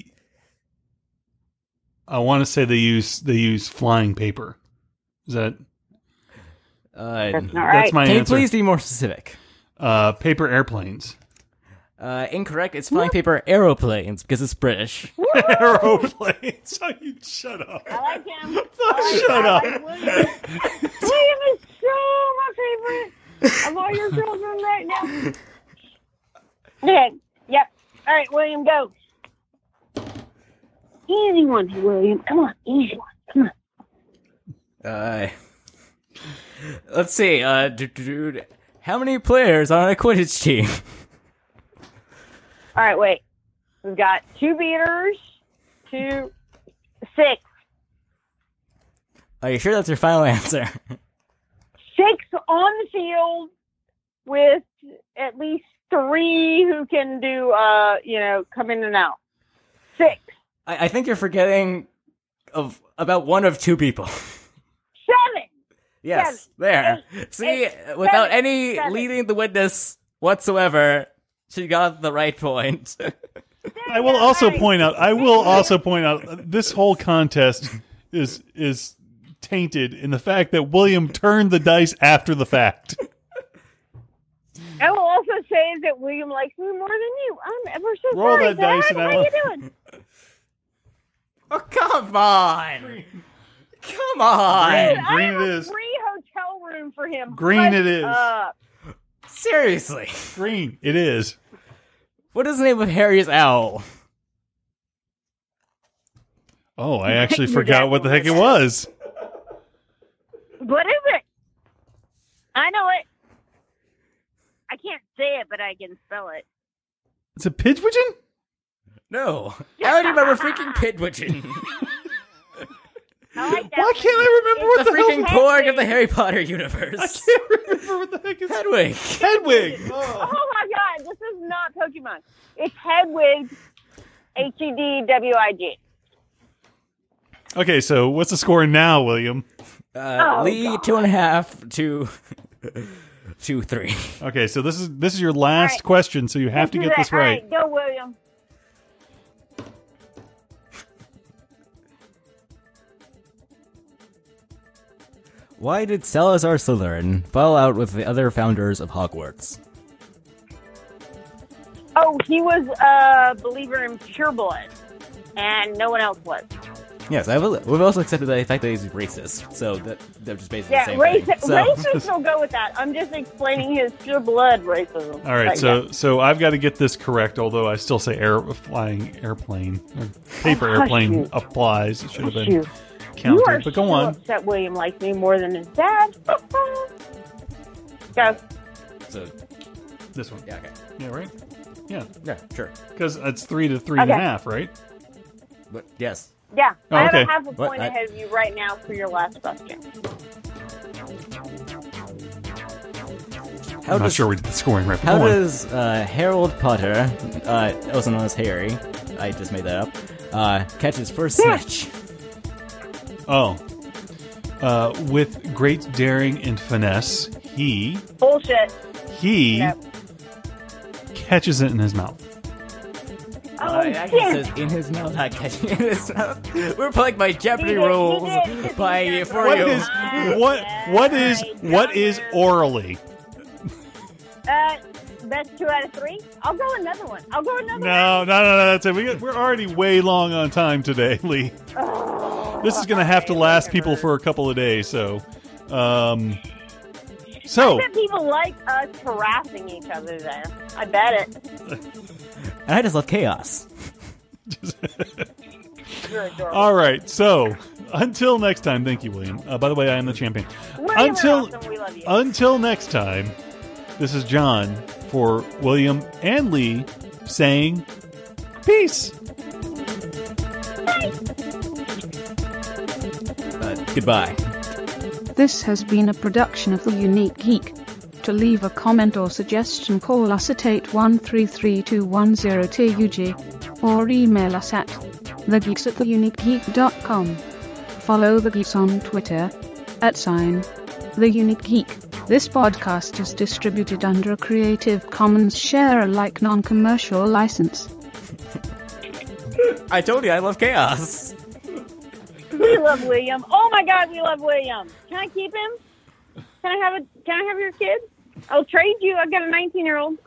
I want to say they use they use flying paper. Is that Uh, That's not that's right. my can you answer? please be more specific? Uh, paper airplanes. Uh, incorrect. It's flying paper aeroplanes because it's British. Aeroplanes. Oh, you shut up. I like him. Oh, shut I up. like William. William is so my favorite of all your children right now. Okay. Yep. All right, William, go. Easy one, William. Come on, easy one. Come on. Uh, let's see. Uh, dude, dude, how many players on a Quidditch team? All right, wait. We've got two beaters, two, six. Are you sure that's your final answer? Six on the field with at least three who can do, uh, you know, come in and out. Six. I, I think you're forgetting of about one of two people. Seven. Yes, Seven. there. Eight. See, Eight. without Seven. any Seven. leading the witness whatsoever, she got the right point. I will also point out. I will also point out. uh, This whole contest is is tainted in the fact that William turned the dice after the fact. I will also say that William likes me more than you. I'm ever so Roll sorry. that dice Dad. and I How will- you doing? Oh, come on! Come on! I Green have it a is. free hotel room for him. Green Hush it is. up. Seriously. Green. It is. What is the name of Harry's owl? Oh, I actually Your forgot dad what the will heck it know. was. What is it? I know it. I can't say it, but I can spell it. It's a Pidgeotton? No. I already remember freaking Pidgeotton. I like that. Why one. can't I remember It's what the the freaking hell? Porg of the Harry Potter universe. I can't remember what the heck is Hedwig. Hedwig. Oh. Oh my god, this is not Pokemon. It's Hedwig, H E D W I G. Okay, so what's the score now, William? Uh, Oh, Lee, God. two and a half to two, three. Okay, so this is this is your last right. question, so you have to This get is this it. All right. Go, William. Why did Salazar Slytherin fall out with the other founders of Hogwarts? Oh, he was a believer in pure blood, and no one else was. Yes, I will, we've also accepted the fact that he's racist, so that they're just basically Yeah, the same race, thing. So, racist will go with that. I'm just explaining his pure blood racism. All right, Like, so yeah. so I've got to get this correct, although I still say air flying airplane or paper Oh, hush airplane you. applies. It should have Hush been you. You counted, are but go so on. upset William likes me more than his dad. Go. so This one. yeah, okay. Yeah, right? Yeah, Yeah, sure. because it's three to three and a Okay. half, right? But yes. Yeah, Oh, I have okay. a half a What? point I- ahead of you right now for your last question. How I'm not does, sure we did the scoring right. but How go on. does uh, Harold Potter, uh, also known as Harry, I just made that up, uh, catch his first snitch? Oh. uh, with great daring and finesse, he Bullshit. he No. catches it in his mouth. Oh, Uh, it actually shit. says in his mouth, not catching in his mouth. We're playing by Jeopardy He did, he rules did. by for What you. is what what is what is orally? Uh, best two out of three? I'll go another one. I'll go another No, one. no, no, no. That's it. We got, we're already way long on time today, Lee. Oh, This is going to have to last people for a couple of days. So, um, so I bet people like us harassing each other there. I bet it. I just love chaos. You're adorable. all right. So until next time, thank you, William. Uh, by the way, I am the champion. William, until you're awesome. We love you. until next time, this is John for William and Lee saying peace. Uh, goodbye. This has been a production of The Unique Geek. To leave a comment or suggestion, call us at eight one three three two one zero T U G or email us at thegeeks at theuniquegeek dot com. Follow The Geeks on Twitter at sign The Unique Geek. This podcast is distributed under a Creative Commons Share-alike non-commercial license. I told you I love chaos. We love William. Oh my God, we love William. Can I keep him? Can I have a? Can I have your kid? I'll trade you. I've got a nineteen-year-old.